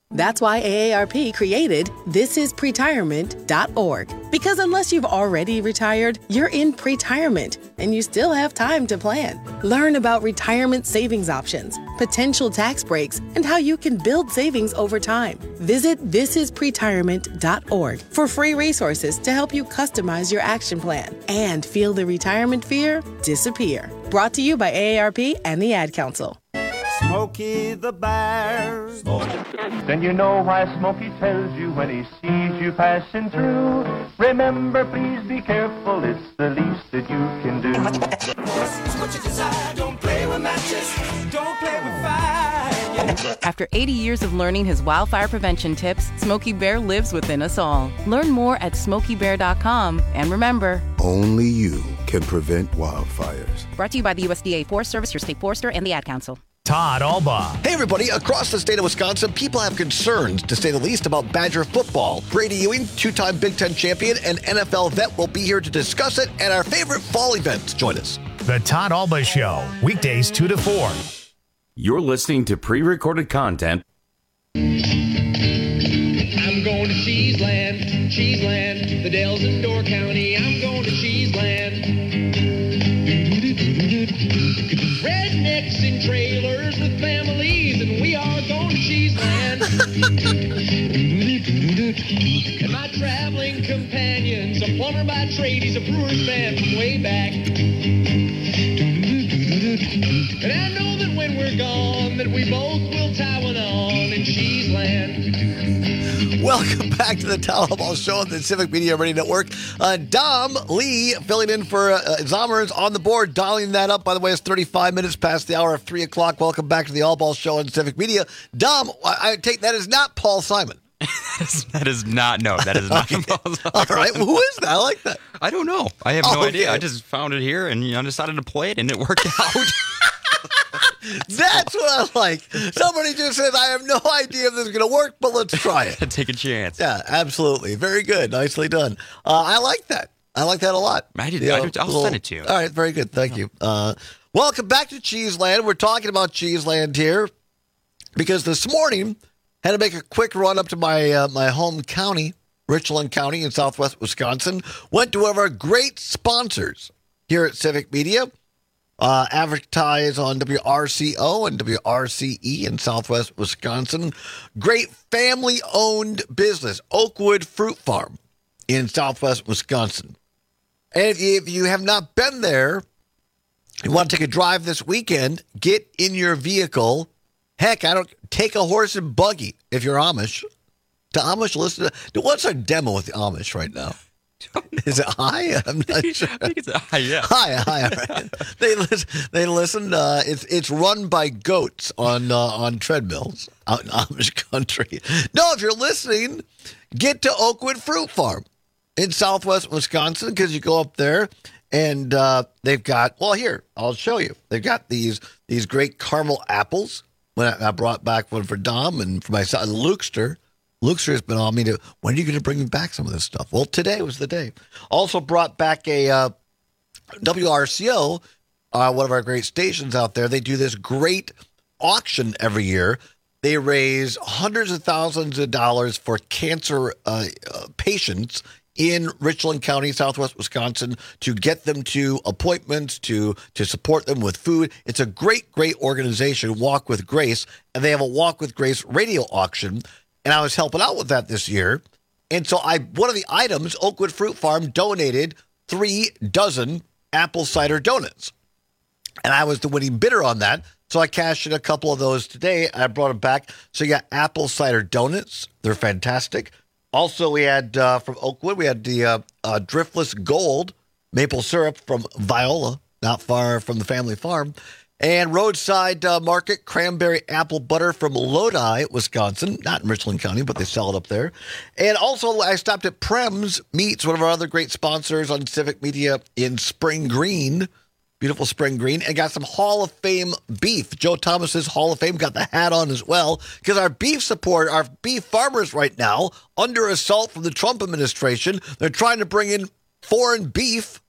That's why A A R P created this is pretirement dot org. Because unless you've already retired, you're in pretirement, and you still have time to plan. Learn about retirement savings options, potential tax breaks, and how you can build savings over time. Visit this is pretirement dot org for free resources to help you customize your action plan and feel the retirement fear disappear. Brought to you by A A R P and the Ad Council. Smokey the Bear. Then you know why Smokey tells you when he sees you passing through. Remember, please be careful, it's the least that you can do. What you desire, don't play with matches, don't play with fire. After eighty years of learning his wildfire prevention tips, Smokey Bear lives within us all. Learn more at smokey bear dot com. And remember, only you can prevent wildfires. Brought to you by the U S D A Forest Service, your state forester, and the Ad Council. Todd Alba. Hey, everybody. Across the state of Wisconsin, people have concerns, to say the least, about Badger football. Brady Ewing, two-time Big Ten champion and N F L vet, will be here to discuss it and our favorite fall events. Join us. The Todd Alba Show, weekdays two to four. You're listening to pre-recorded content. I'm going to Cheeseland, Cheeseland, the Dells in Door County. I'm going to Cheeseland. Rednecks in trailers with families, and we are going to Cheeseland. And my traveling companions, a plumber by trade, he's a brewer's man from way back. And I know that when we're gone, that we both will tie one on in Cheeseland. Welcome back to the Todd Alba Show on the Civic Media Radio Network. Uh, Dom Lee filling in for uh, Zommers on the board, dialing that up. By the way, it's thirty-five minutes past the hour of three o'clock. Welcome back to the All Ball Show on Civic Media. Dom, I, I take that is not Paul Simon. That is not, no, that is not. Okay. All right, well, who is that? I like that. I don't know. I have no oh, idea. okay. I just found it here and you know, decided to play it, and it worked out. That's what I like. Somebody just says, I have no idea if this is going to work, but let's try it. Take a chance. Yeah, absolutely. Very good. Nicely done. Uh, I like that. I like that a lot. I did, You know, I did, I'll little- send it to you. All right, very good. Thank you. Uh, welcome back to Cheeseland. We're talking about Cheeseland here because this morning had to make a quick run up to my uh, my home county, Richland County in southwest Wisconsin. Went to one of our great sponsors here at Civic Media. Uh, advertise on W R C O and W R C E in southwest Wisconsin. Great family-owned business, Oakwood Fruit Farm in southwest Wisconsin. And if you, if you have not been there, you want to take a drive this weekend, get in your vehicle. Heck, I don't take a horse and buggy if you're Amish. Do Amish listen to, what's our demo with the Amish right now? Is it high? I'm not sure. I think it's high, yeah. High, high. Right. They listen. They listen. Uh, it's it's run by goats on uh, on treadmills out in Amish country. No, if you're listening, get to Oakwood Fruit Farm in southwest Wisconsin because you go up there and uh, they've got. Well, here I'll show you. They've got these these great caramel apples. When I, I brought back one for Dom and for my son Lukester. Luxor has been on me to, when are you going to bring me back some of this stuff? Well, today was the day. Also brought back a uh, W R C O, uh, one of our great stations out there. They do this great auction every year. They raise hundreds of thousands of dollars for cancer uh, uh, patients in Richland County, southwest Wisconsin, to get them to appointments, to to support them with food. It's a great, great organization, Walk with Grace, and they have a Walk with Grace radio auction. And I was helping out with that this year. And so I, one of the items, Oakwood Fruit Farm donated three dozen apple cider donuts. And I was the winning bidder on that. So I cashed in a couple of those today. I brought them back. So you got apple cider donuts. They're fantastic. Also, we had uh, from Oakwood, we had the uh, uh, Driftless Gold maple syrup from Viola, not far from the family farm. And Roadside uh, Market cranberry apple butter from Lodi, Wisconsin. Not in Richland County, but they sell it up there. And also, I stopped at Prem's Meats, one of our other great sponsors on Civic Media in Spring Green. Beautiful Spring Green. And got some Hall of Fame beef. Joe Thomas's Hall of Fame got the hat on as well. Because our beef support, our beef farmers right now, under assault from the Trump administration, they're trying to bring in foreign beef.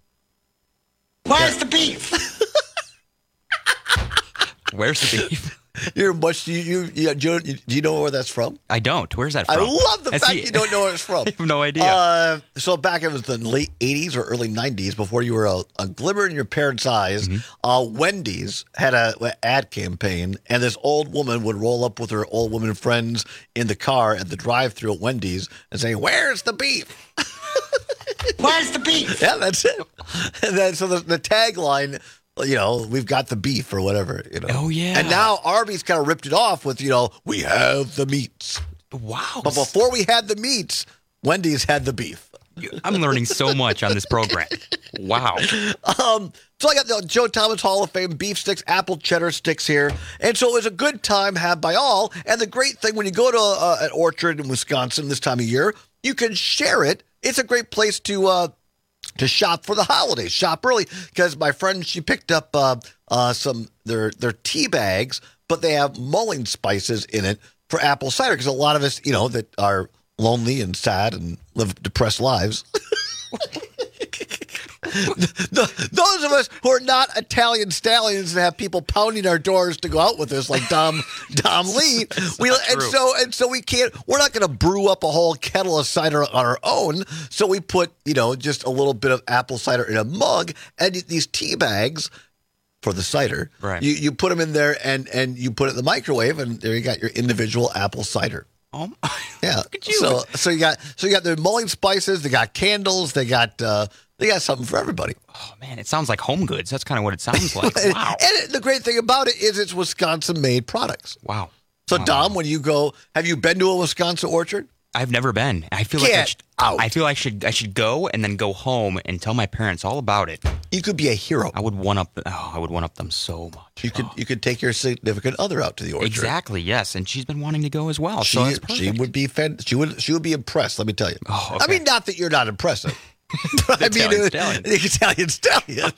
Where's the beef? Where's the beef? You're much. You, you, you, do you do you know where that's from? I don't. Where's that from? I love the That's fact the- you don't know where it's from. I have no idea. Uh, so back in the late eighties or early nineties, before you were a, a glimmer in your parents' eyes, Mm-hmm. uh, Wendy's had a, a ad campaign, and this old woman would roll up with her old woman friends in the car at the drive-thru at Wendy's and say, "Where's the beef?" Where's the beef? Yeah, that's it. And then so the, the tagline, you know, we've got the beef or whatever, you know. Oh, yeah. And now Arby's kind of ripped it off with, you know, we have the meats. Wow. But before we had the meats, Wendy's had the beef. I'm learning so much on this program. Wow. Um, so I got the Joe Thomas Hall of Fame beef sticks, apple cheddar sticks here. And so it was a good time had by all. And the great thing when you go to uh, an orchard in Wisconsin this time of year, you can share it. It's a great place to uh, to shop for the holidays. Shop early because my friend, she picked up uh, uh, some their their tea bags, but they have mulling spices in it for apple cider because a lot of us, you know, that are lonely and sad and live depressed lives. the, those of us who are not Italian stallions and have people pounding our doors to go out with us, like Dom Dom Lee, we and true. so and so we can't. We're not going to brew up a whole kettle of cider on our own. So we put, you know, just a little bit of apple cider in a mug and these tea bags for the cider. Right. You you put them in there and and you put it in the microwave, and there you got your individual apple cider. Oh, yeah. Look at you. So so you got so you got the mulling spices. They got candles. They got uh, they got something for everybody. Oh, man, it sounds like home goods. That's kind of what it sounds like. Wow. And the great thing about it is it's Wisconsin-made products. Wow. So Wow. Dom, when you go, have you been to a Wisconsin orchard? I've never been. I feel like I Get should, out. I feel I should I should go and then go home and tell my parents all about it. You could be a hero. I would one up. Oh, I would one up them so much. You could you could take your significant other out to the orchard. Exactly. Yes, and she's been wanting to go as well. She, so that's perfect. she would be fan, she would she would be impressed. Let me tell you. Oh, I okay. mean, not that you're not impressive. But I mean, Italian it- stallion. the Italian stallion.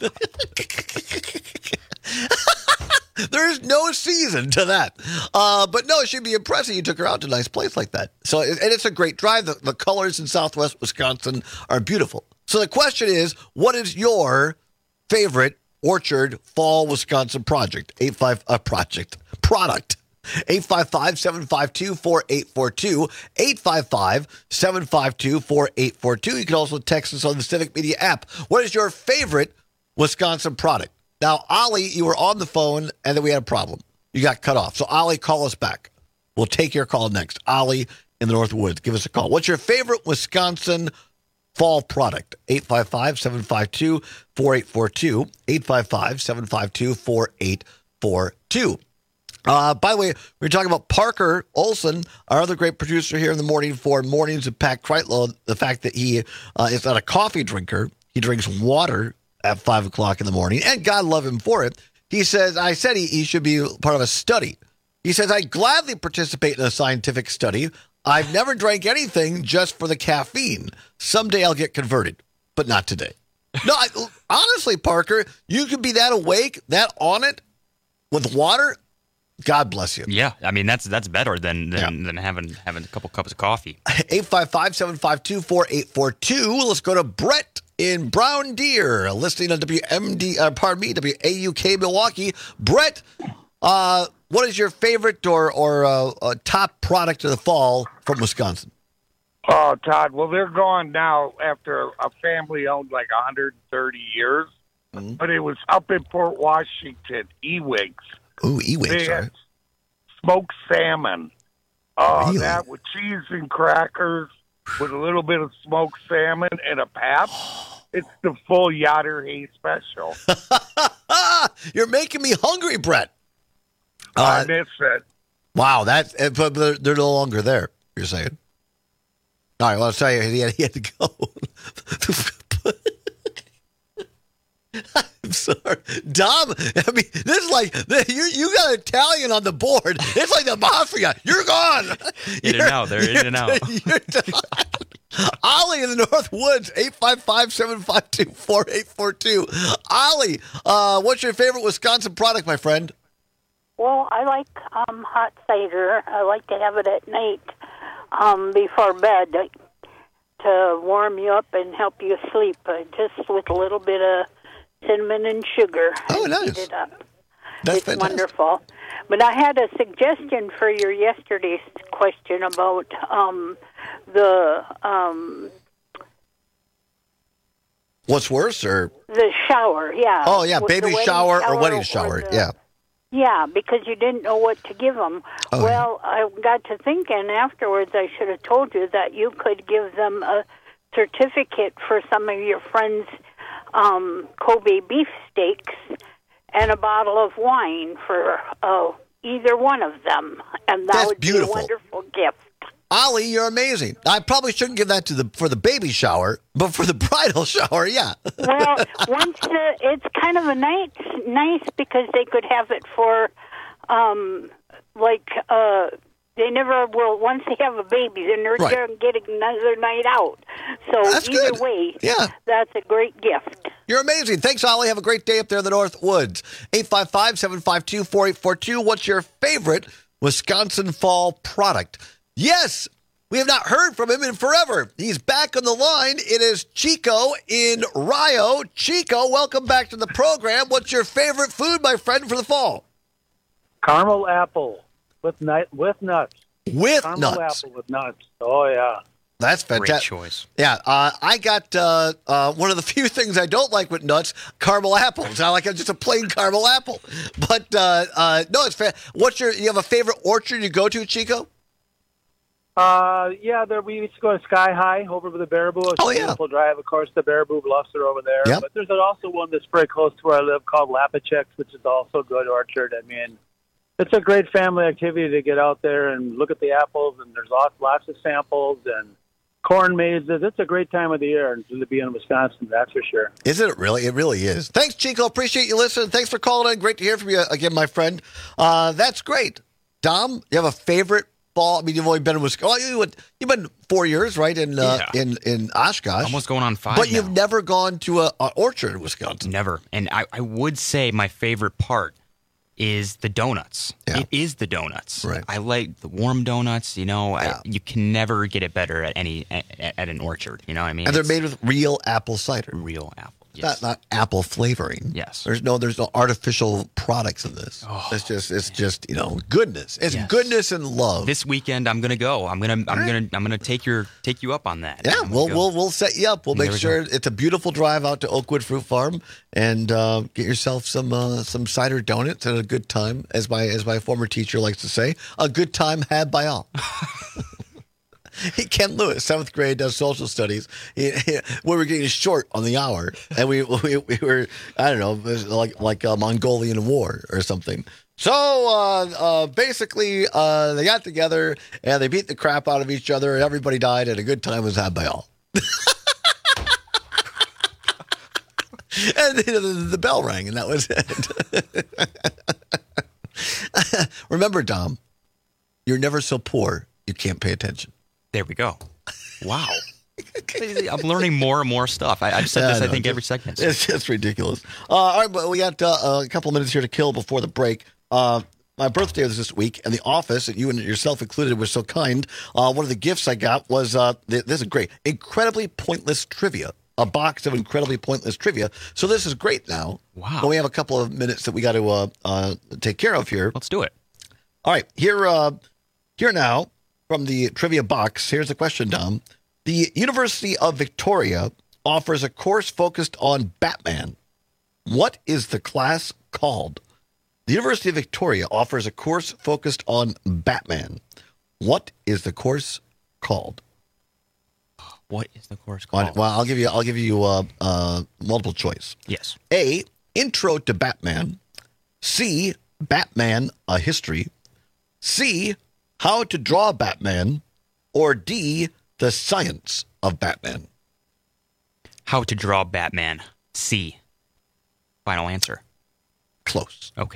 There is no season to that. Uh, but no, she'd be impressed that you took her out to a nice place like that. So, and it's a great drive. The, the colors in Southwest Wisconsin are beautiful. So the question is, what is your favorite orchard fall Wisconsin project? Eight five uh, project product. eight five five, seven five two, four eight four two. eight five five, seven five two, four eight four two. You can also text us on the Civic Media app. What is your favorite Wisconsin product? Now, Ollie, you were on the phone, and then we had a problem. You got cut off. So, Ollie, call us back. We'll take your call next. Ollie in the North Woods, give us a call. What's your favorite Wisconsin fall product? eight five five, seven five two, four eight four two. eight five five, seven five two, four eight four two. Uh, by the way, we were talking about Parker Olson, our other great producer here in the morning for Mornings with Pat Kreitlow. The fact that he uh, is not a coffee drinker. He drinks water at five o'clock in the morning, and God love him for it. He says, I said he, he should be part of a study. He says, I gladly participate in a scientific study. I've never drank anything just for the caffeine. Someday I'll get converted, but not today. No, I, honestly, Parker, you could be that awake, that on it with water. God bless you. Yeah, I mean that's that's better than than, than having having a couple cups of coffee. eight five five, seven five two, four eight four two. Let's go to Brett in Brown Deer, listening on W M D, uh, pardon me, W A U K Milwaukee. Brett, uh, what is your favorite or, or uh, uh, top product of the fall from Wisconsin? Oh, Todd, well, they're gone now after a family owned like one hundred thirty years. Mm-hmm. But it was up in Port Washington, Ewigs. Ooh, Ewigs, They sorry. had smoked salmon. Oh, Really? that with cheese and crackers, with a little bit of smoked salmon and a pap. It's the full Yatter Hay special. You're making me hungry, Brett. I Uh, miss it. wow, that, uh, but they're, they're no longer there, you're saying. All right, well, I'll tell you, he had, he had to go. I'm sorry. Dom, I mean, this is like, you you got Italian on the board. It's like the mafia. You're gone. In and out. They're in and out. You're done. Ollie in the North Woods, eight five five, seven five two, four eight four two. Ollie, uh, what's your favorite Wisconsin product, my friend? Well, I like um, hot cider. I like to have it at night um, before bed to, to warm you up and help you sleep, uh, just with a little bit of cinnamon and sugar. Oh, and nice. Heat it up. That's it's fantastic. wonderful. But I had a suggestion for your yesterday's question about um, the um, What's worse, or the shower. Yeah. oh yeah, Was baby the wedding shower or wedding shower? the- Yeah. Yeah, because you didn't know what to give them. Oh, well, I got to thinking afterwards I should have told you that you could give them a certificate for some of your friends' um, Kobe beef steaks and a bottle of wine for uh, either one of them. And that That's would beautiful. be a wonderful gift. Ollie, you're amazing. I probably shouldn't give that to the for the baby shower, but for the bridal shower, yeah. Well, once the, it's kind of a nice, nice because they could have it for, um, like, uh, they never will, once they have a baby, then they're Right. getting another night out. So That's either good. way, Yeah. that's a great gift. You're amazing. Thanks, Ollie. Have a great day up there in the North Woods. eight five five, seven five two, four eight four two. What's your favorite Wisconsin fall product? Yes, we have not heard from him in forever. He's back on the line. It is Chico in Rio. Chico, welcome back to the program. What's your favorite food, my friend, for the fall? Caramel apple with nut with nuts. With Caramel nuts. apple with nuts. Oh yeah. That's fantastic. Great choice. Yeah, uh, I got uh, uh, one of the few things I don't like with nuts: caramel apples. I like just a plain caramel apple. But uh, uh, no, it's fa- what's your? You have a favorite orchard you go to, Chico? Uh, yeah, there we used to go to Sky High over by the Baraboo. It's Oh, a yeah. beautiful drive. Of course, the Baraboo Bluffs are over there. Yep. But there's also one that's very close to where I live called Lapachecks, which is also a good orchard. I mean, it's a great family activity to get out there and look at the apples, and there's lots, lots of samples and corn mazes. It's a great time of the year to be in Wisconsin, that's for sure. Isn't it really? It really is. Thanks, Chico. Appreciate you listening. Thanks for calling in. Great to hear from you again, my friend. Uh, that's great. Dom, you have a favorite fall? I mean, you've only been in Wisconsin. Oh, you would, you've been four years, right, in uh, Yeah. in in Oshkosh. Almost going on five But now. you've never gone to a, a orchard in Wisconsin. Never. And I, I would say my favorite part is the donuts. It is the donuts. Right. I like the warm donuts. You know, I, you can never get it better at any at, at an orchard. You know what I mean? And they're It's made with real apple cider. real apple. Not not apple flavoring. Yes. There's no there's no artificial products in this. It's just it's just you know goodness. It's Yes. goodness and love. This weekend, I'm gonna go. I'm gonna I'm gonna I'm gonna take your take you up on that. Yeah, I'm gonna we'll go. we'll we'll set you up. We'll There make we sure go. it's a beautiful drive out to Oakwood Fruit Farm and uh, get yourself some uh, some cider donuts and a good time, as my as my former teacher likes to say, a good time had by all. Ken Lewis, seventh grade, does social studies. He, he, we were getting short on the hour, and we we, we were I don't know it was like like a Mongolian war or something. So uh, uh, basically, uh, they got together and they beat the crap out of each other, and everybody died, and a good time was had by all. And the, the, the bell rang, and that was it. Remember, Dom, you're never so poor you can't pay attention. There we go. Wow. I'm learning more and more stuff. I, I've said Yeah, this, I I know. think, Just- every segment. It's just ridiculous. Uh, all right, but we got uh, a couple of minutes here to kill before the break. Uh, my birthday was this week, and the office, and you and yourself included, were so kind. Uh, one of the gifts I got was uh, th- this is great, incredibly pointless trivia. A box of incredibly pointless trivia. So this is great now. Wow. But we have a couple of minutes that we got to uh, uh, take care of here. Let's do it. All right, here, uh, here now from the trivia box. Here's the question, Dom. The University of Victoria offers a course focused on Batman. What is the class called? The University of Victoria offers a course focused on Batman. What is the course called? What is the course Well, called? well, I'll give you. I'll give you uh, uh, multiple choice. Yes. A. Intro to Batman. C. Batman: A History. C. How to Draw Batman. Or D. The Science of Batman. How to draw Batman. C. Final answer. Close. Okay.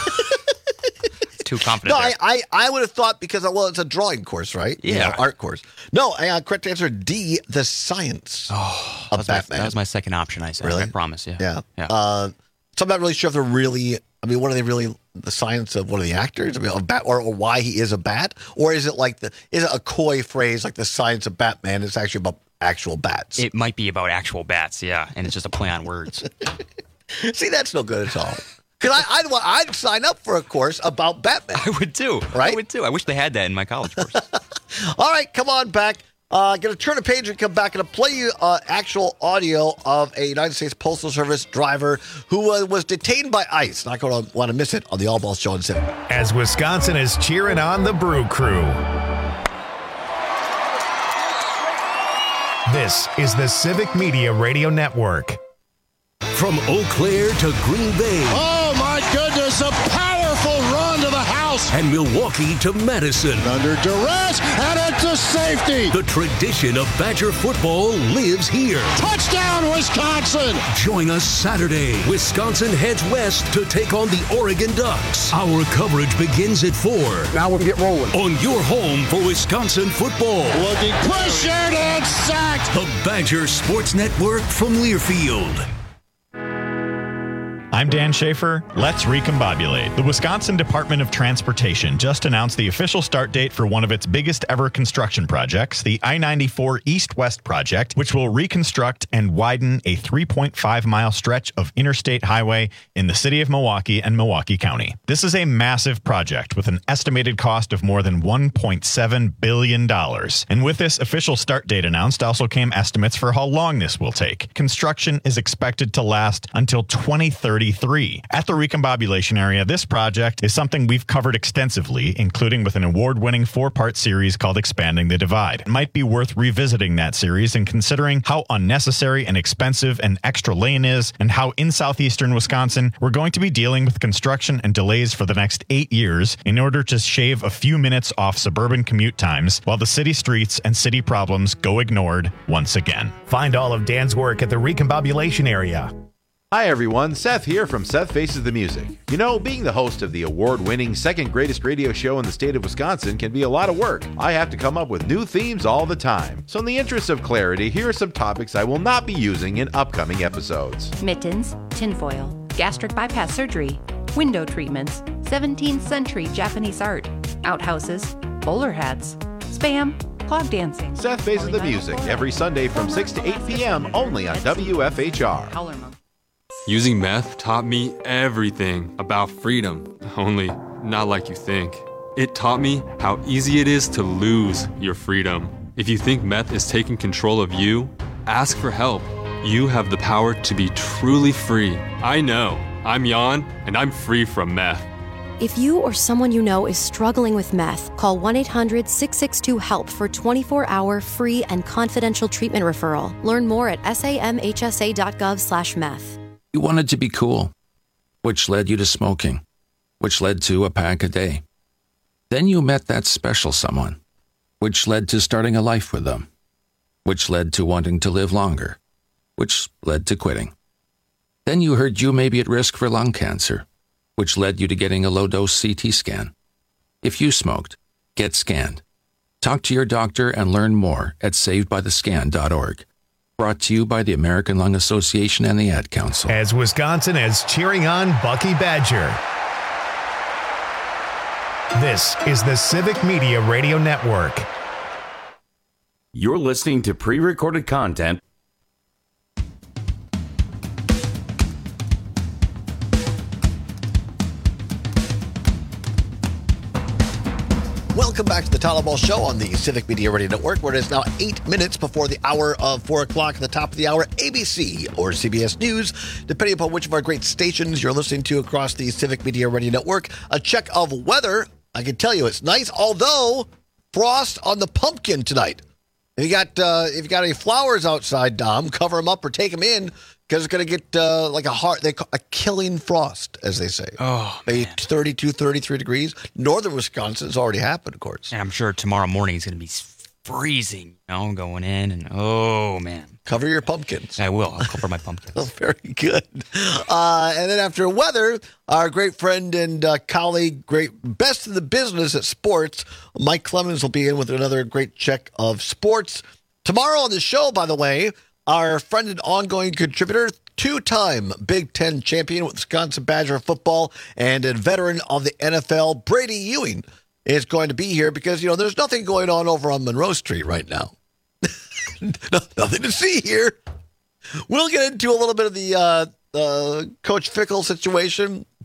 Too confident. No, there. I, I, I would have thought because, well, it's a drawing course, right? You Yeah. know, art course. No, uh, correct answer D. The Science oh, of that was, my, Batman. that was my second option, I said. Really? I promise, yeah. Yeah. Yeah. Uh, so I'm not really sure if they're really, I mean, what are they really, the science of one of the actors? I mean, a bat, or, or why he is a bat? Or is it like the, is it a coy phrase like the science of Batman? It's actually about actual bats. It might be about actual bats, yeah, and it's just a play on words. See, that's no good at all. Because I'd, I'd sign up for a course about Batman. I would too. Right? I would too. I wish they had that in my college course. All right, come on back. Uh, going to turn a page and come back and play you uh, actual audio of a United States Postal Service driver who uh, was detained by ICE. Not going to want to miss it on the All Ball Show in seven. As Wisconsin is cheering on the Brew Crew. This is the Civic Media Radio Network. From Eau Claire to Green Bay. Oh, my goodness, a powerful run to the house. And Milwaukee to Madison. Under duress, and into safety. The tradition of Badger football lives here. Touchdown, Wisconsin. Join us Saturday. Wisconsin heads west to take on the Oregon Ducks. Our coverage begins at four. Now we can get rolling. On your home for Wisconsin football. Looking pressured and sacked. The Badger Sports Network from Learfield. I'm Dan Schaefer. Let's recombobulate. The Wisconsin Department of Transportation just announced the official start date for one of its biggest ever construction projects, the I ninety-four East-West project, which will reconstruct and widen a three point five mile stretch of interstate highway in the city of Milwaukee and Milwaukee County. This is a massive project with an estimated cost of more than one point seven billion dollars. And with this official start date announced also came estimates for how long this will take. Construction is expected to last until twenty thirty-three. At the recombobulation area, this project is something we've covered extensively, including with an award-winning four-part series called Expanding the Divide. It might be worth revisiting that series and considering how unnecessary and expensive an extra lane is, and how in southeastern Wisconsin, we're going to be dealing with construction and delays for the next eight years in order to shave a few minutes off suburban commute times while the city streets and city problems go ignored once again. Find all of Dan's work at the recombobulation area. Hi everyone, Seth here from Seth Faces the Music. You know, being the host of the award-winning second greatest radio show in the state of Wisconsin can be a lot of work. I have to come up with new themes all the time. So in the interest of clarity, here are some topics I will not be using in upcoming episodes. Mittens, tinfoil, gastric bypass surgery, window treatments, seventeenth century Japanese art, outhouses, bowler hats, spam, clog dancing. Seth Faces the Music every Sunday from six to eight p.m. only on W F H R. Using meth taught me everything about freedom, only not like you think. It taught me how easy it is to lose your freedom. If you think meth is taking control of you, ask for help. You have the power to be truly free. I know. I'm Jan, and I'm free from meth. If you or someone you know is struggling with meth, call one eight hundred six six two HELP for twenty-four hour free and confidential treatment referral. Learn more at samhsa.gov slash meth. You wanted to be cool, which led you to smoking, which led to a pack a day. Then you met that special someone, which led to starting a life with them, which led to wanting to live longer, which led to quitting. Then you heard you may be at risk for lung cancer, which led you to getting a low-dose C T scan. If you smoked, get scanned. Talk to your doctor and learn more at saved by the scan dot org. Brought to you by the American Lung Association and the Ad Council. As Wisconsin is cheering on Bucky Badger. This is the Civic Media Radio Network. You're listening to pre-recorded content. Welcome back to the Tyler Ball Show on the Civic Media Radio Network, where it is now eight minutes before the hour of four o'clock. At the top of the hour, A B C or C B S News, depending upon which of our great stations you're listening to across the Civic Media Radio Network. A check of weather. I can tell you it's nice, although frost on the pumpkin tonight. If you got uh, if you got any flowers outside, Dom, cover them up or take them in, because it's going to get uh, like a hard, they call a killing frost, as they say. Oh, maybe thirty-two, thirty-three degrees. Northern Wisconsin, it's already happened, of course. And I'm sure tomorrow morning is going to be freezing, you know, going in, and oh, man. Cover your pumpkins. I will. I'll cover my pumpkins. Oh, very good. Uh, and then after weather, our great friend and uh, colleague, great best in the business at sports, Mike Clemens will be in with another great check of sports. Tomorrow on the show, by the way, our friend and ongoing contributor, two-time Big Ten champion with Wisconsin Badger football and a veteran of the N F L, Brady Ewing, is going to be here because, you know, there's nothing going on over on Monroe Street right now. Nothing to see here. We'll get into a little bit of the uh, uh, Coach Fickle situation,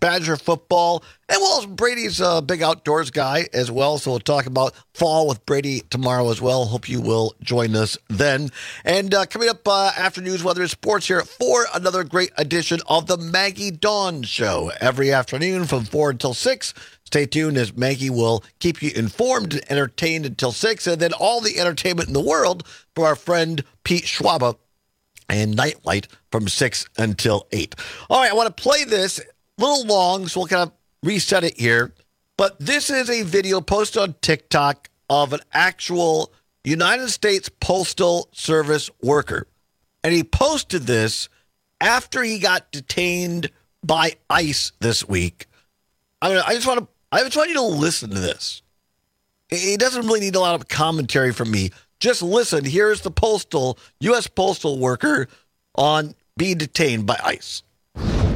Badger football, and well, Brady's a big outdoors guy as well, so we'll talk about fall with Brady tomorrow as well. Hope you will join us then. And uh, coming up uh, after news, weather, and sports here for another great edition of the Maggie Dawn Show every afternoon from four until six. Stay tuned as Maggie will keep you informed and entertained until six, and then all the entertainment in the world for our friend Pete Schwaba and Nightlight from six until eight. All right, I want to play this a little long, so we'll kind of reset it here. But this is a video posted on TikTok of an actual United States Postal Service worker. And he posted this after he got detained by ICE this week. I mean, I just want to, I just want you to listen to this. It doesn't really need a lot of commentary from me. Just listen. Here's the postal, U S postal worker on being detained by ICE. I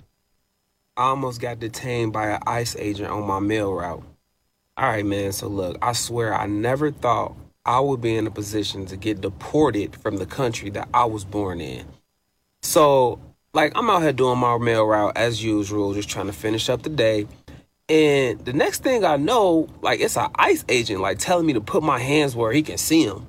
almost got detained by an ICE agent on my mail route. All right, man. So look, I swear I never thought I would be in a position to get deported from the country that I was born in. So, like, I'm out here doing my mail route as usual, just trying to finish up the day. And the next thing I know, like, it's an ICE agent, like, telling me to put my hands where he can see them.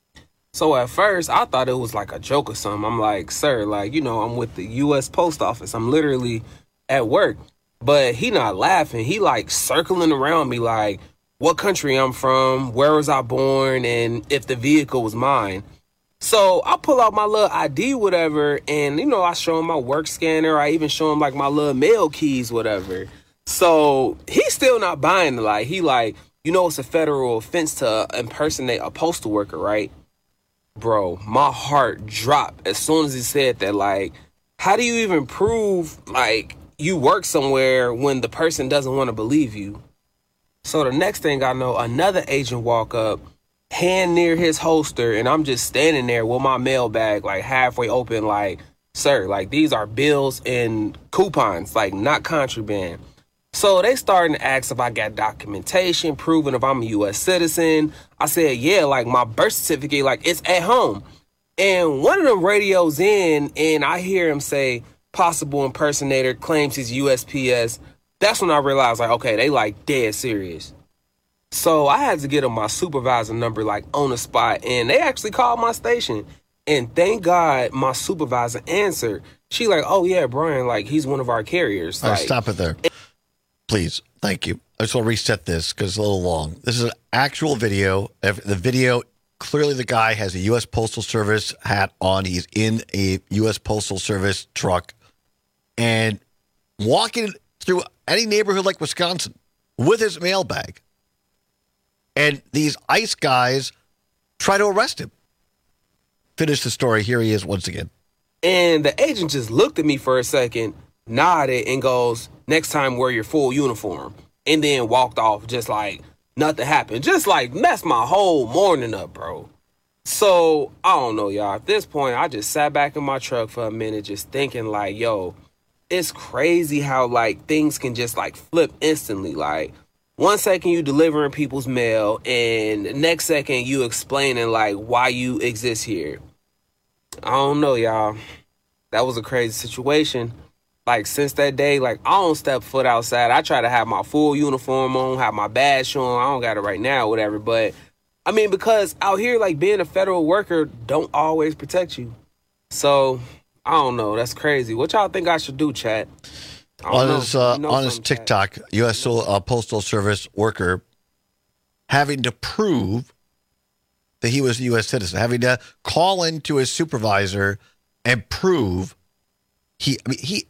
So at first, I thought it was like a joke or something. I'm like, sir, like, you know, I'm with the U S Post Office. I'm literally at work. But he not laughing. He, like, circling around me, like, what country I'm from, where was I born, and if the vehicle was mine. So I pull out my little I D, whatever, and, you know, I show him my work scanner. I even show him, like, my little mail keys, whatever. So he's still not buying it. Like, he like, you know, it's a federal offense to impersonate a postal worker, right? Bro, my heart dropped as soon as he said that. Like, how do you even prove, like, you work somewhere when the person doesn't want to believe you? So the next thing I know, another agent walk up, hand near his holster, and I'm just standing there with my mail bag, like, halfway open, like, sir, like, these are bills and coupons, like, not contraband. So they starting to ask if I got documentation proving if I'm a U S citizen. I said, yeah, like my birth certificate, like it's at home. And one of them radios in, and I hear him say, possible impersonator claims he's U S P S. That's when I realized, like, okay, they like dead serious. So I had to get him my supervisor number, like on the spot. And they actually called my station. And thank God my supervisor answered. She like, oh yeah, Brian, like he's one of our carriers. All right, like, stop it there. Please. Thank you. I just want to reset this because it's a little long. This is an actual video. The video, clearly the guy has a U S Postal Service hat on. He's in a U S Postal Service truck and walking through any neighborhood like Wisconsin with his mail bag. And these ICE guys try to arrest him. Finish the story. Here he is once again. And the agent just looked at me for a second, nodded, and goes, next time wear your full uniform. And then walked off just like nothing happened. Just like messed my whole morning up, bro. So, I don't know, y'all. At this point, I just sat back in my truck for a minute just thinking like, yo, it's crazy how like things can just like flip instantly. Like one second you delivering people's mail and the next second you explaining like why you exist here. I don't know, y'all. That was a crazy situation. Like, since that day, like, I don't step foot outside. I try to have my full uniform on, have my badge on. I don't got it right now, whatever. But, I mean, because out here, like, being a federal worker don't always protect you. So, I don't know. That's crazy. What y'all think I should do, chat? On his, uh, you know on his TikTok, chat. U S uh, Postal Service worker having to prove that he was a U S citizen, having to call into his supervisor and prove He, I mean, he,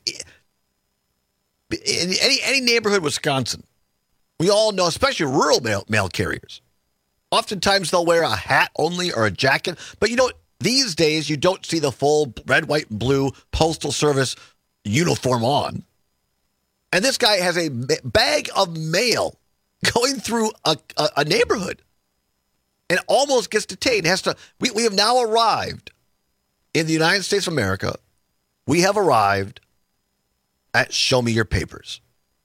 in any any neighborhood in Wisconsin, we all know, especially rural mail, mail carriers, oftentimes they'll wear a hat only or a jacket. But you know, these days you don't see the full red, white, and blue Postal Service uniform on. And this guy has a bag of mail going through a, a, a neighborhood and almost gets detained. Has to. We, we have now arrived in the United States of America. We have arrived at Show Me Your Papers.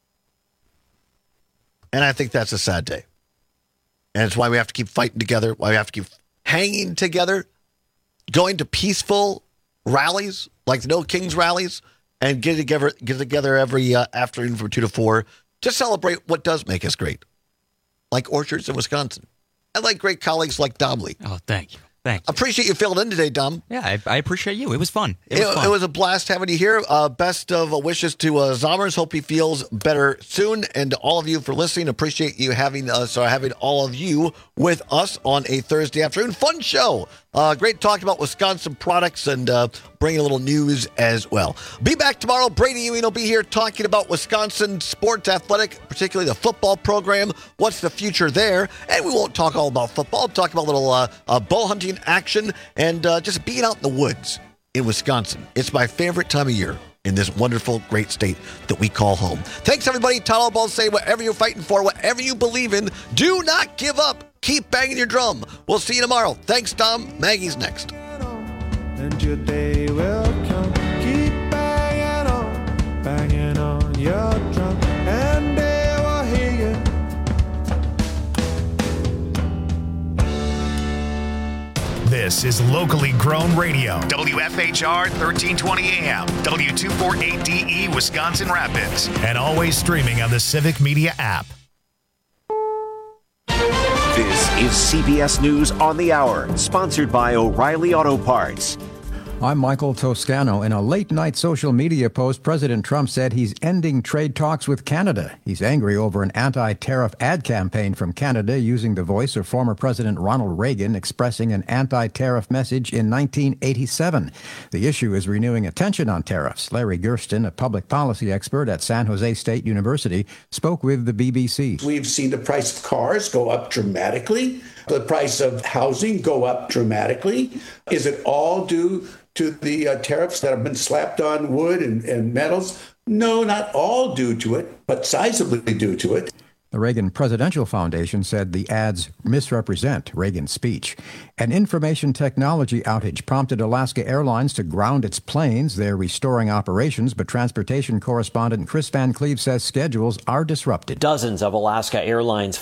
And I think that's a sad day. And it's why we have to keep fighting together, why we have to keep hanging together, going to peaceful rallies like the No Kings rallies, and get together, get together every uh, afternoon from two to four to celebrate what does make us great, like orchards in Wisconsin, and like great colleagues like Dom Lee. Oh, thank you. Thank you. Appreciate you filling in today, Dom. Yeah, I, I appreciate you. It was fun. It was, it, fun. It was a blast having you here. Uh, best of wishes to uh, Zommers. Hope he feels better soon. And to all of you for listening, appreciate you having us, or having all of you with us on a Thursday afternoon. Fun show. Uh, great talking about Wisconsin products and uh, bringing a little news as well. Be back tomorrow. Brady Ewing will be here talking about Wisconsin sports athletic, particularly the football program. What's the future there? And we won't talk all about football. Talk about a little uh, uh, bow hunting action and uh, just being out in the woods in Wisconsin. It's my favorite time of year in this wonderful, great state that we call home. Thanks, everybody. Tyler Ball say, whatever you're fighting for, whatever you believe in, do not give up. Keep banging your drum. We'll see you tomorrow. Thanks, Tom. Maggie's next. And your day will come. Keep banging on, banging on your drum, and they will hear you. This is locally grown radio. W F H R thirteen twenty A M, W two forty-eight D E, Wisconsin Rapids, and always streaming on the Civic Media app. This is C B S News on the Hour, sponsored by O'Reilly Auto Parts. I'm Michael Toscano. In a late-night social media post, President Trump said he's ending trade talks with Canada. He's angry over an anti-tariff ad campaign from Canada using the voice of former President Ronald Reagan expressing an anti-tariff message in nineteen eighty-seven. The issue is renewing attention on tariffs. Larry Gersten, a public policy expert at San Jose State University, spoke with the B B C. We've seen the price of cars go up dramatically, the price of housing go up dramatically. Is it all due to the uh, tariffs that have been slapped on wood and, and metals? No, not all due to it, but sizably due to it. The Reagan Presidential Foundation said the ads misrepresent Reagan's speech. An information technology outage prompted Alaska Airlines to ground its planes. They're restoring operations, but transportation correspondent Chris Van Cleve says schedules are disrupted. Dozens of Alaska Airlines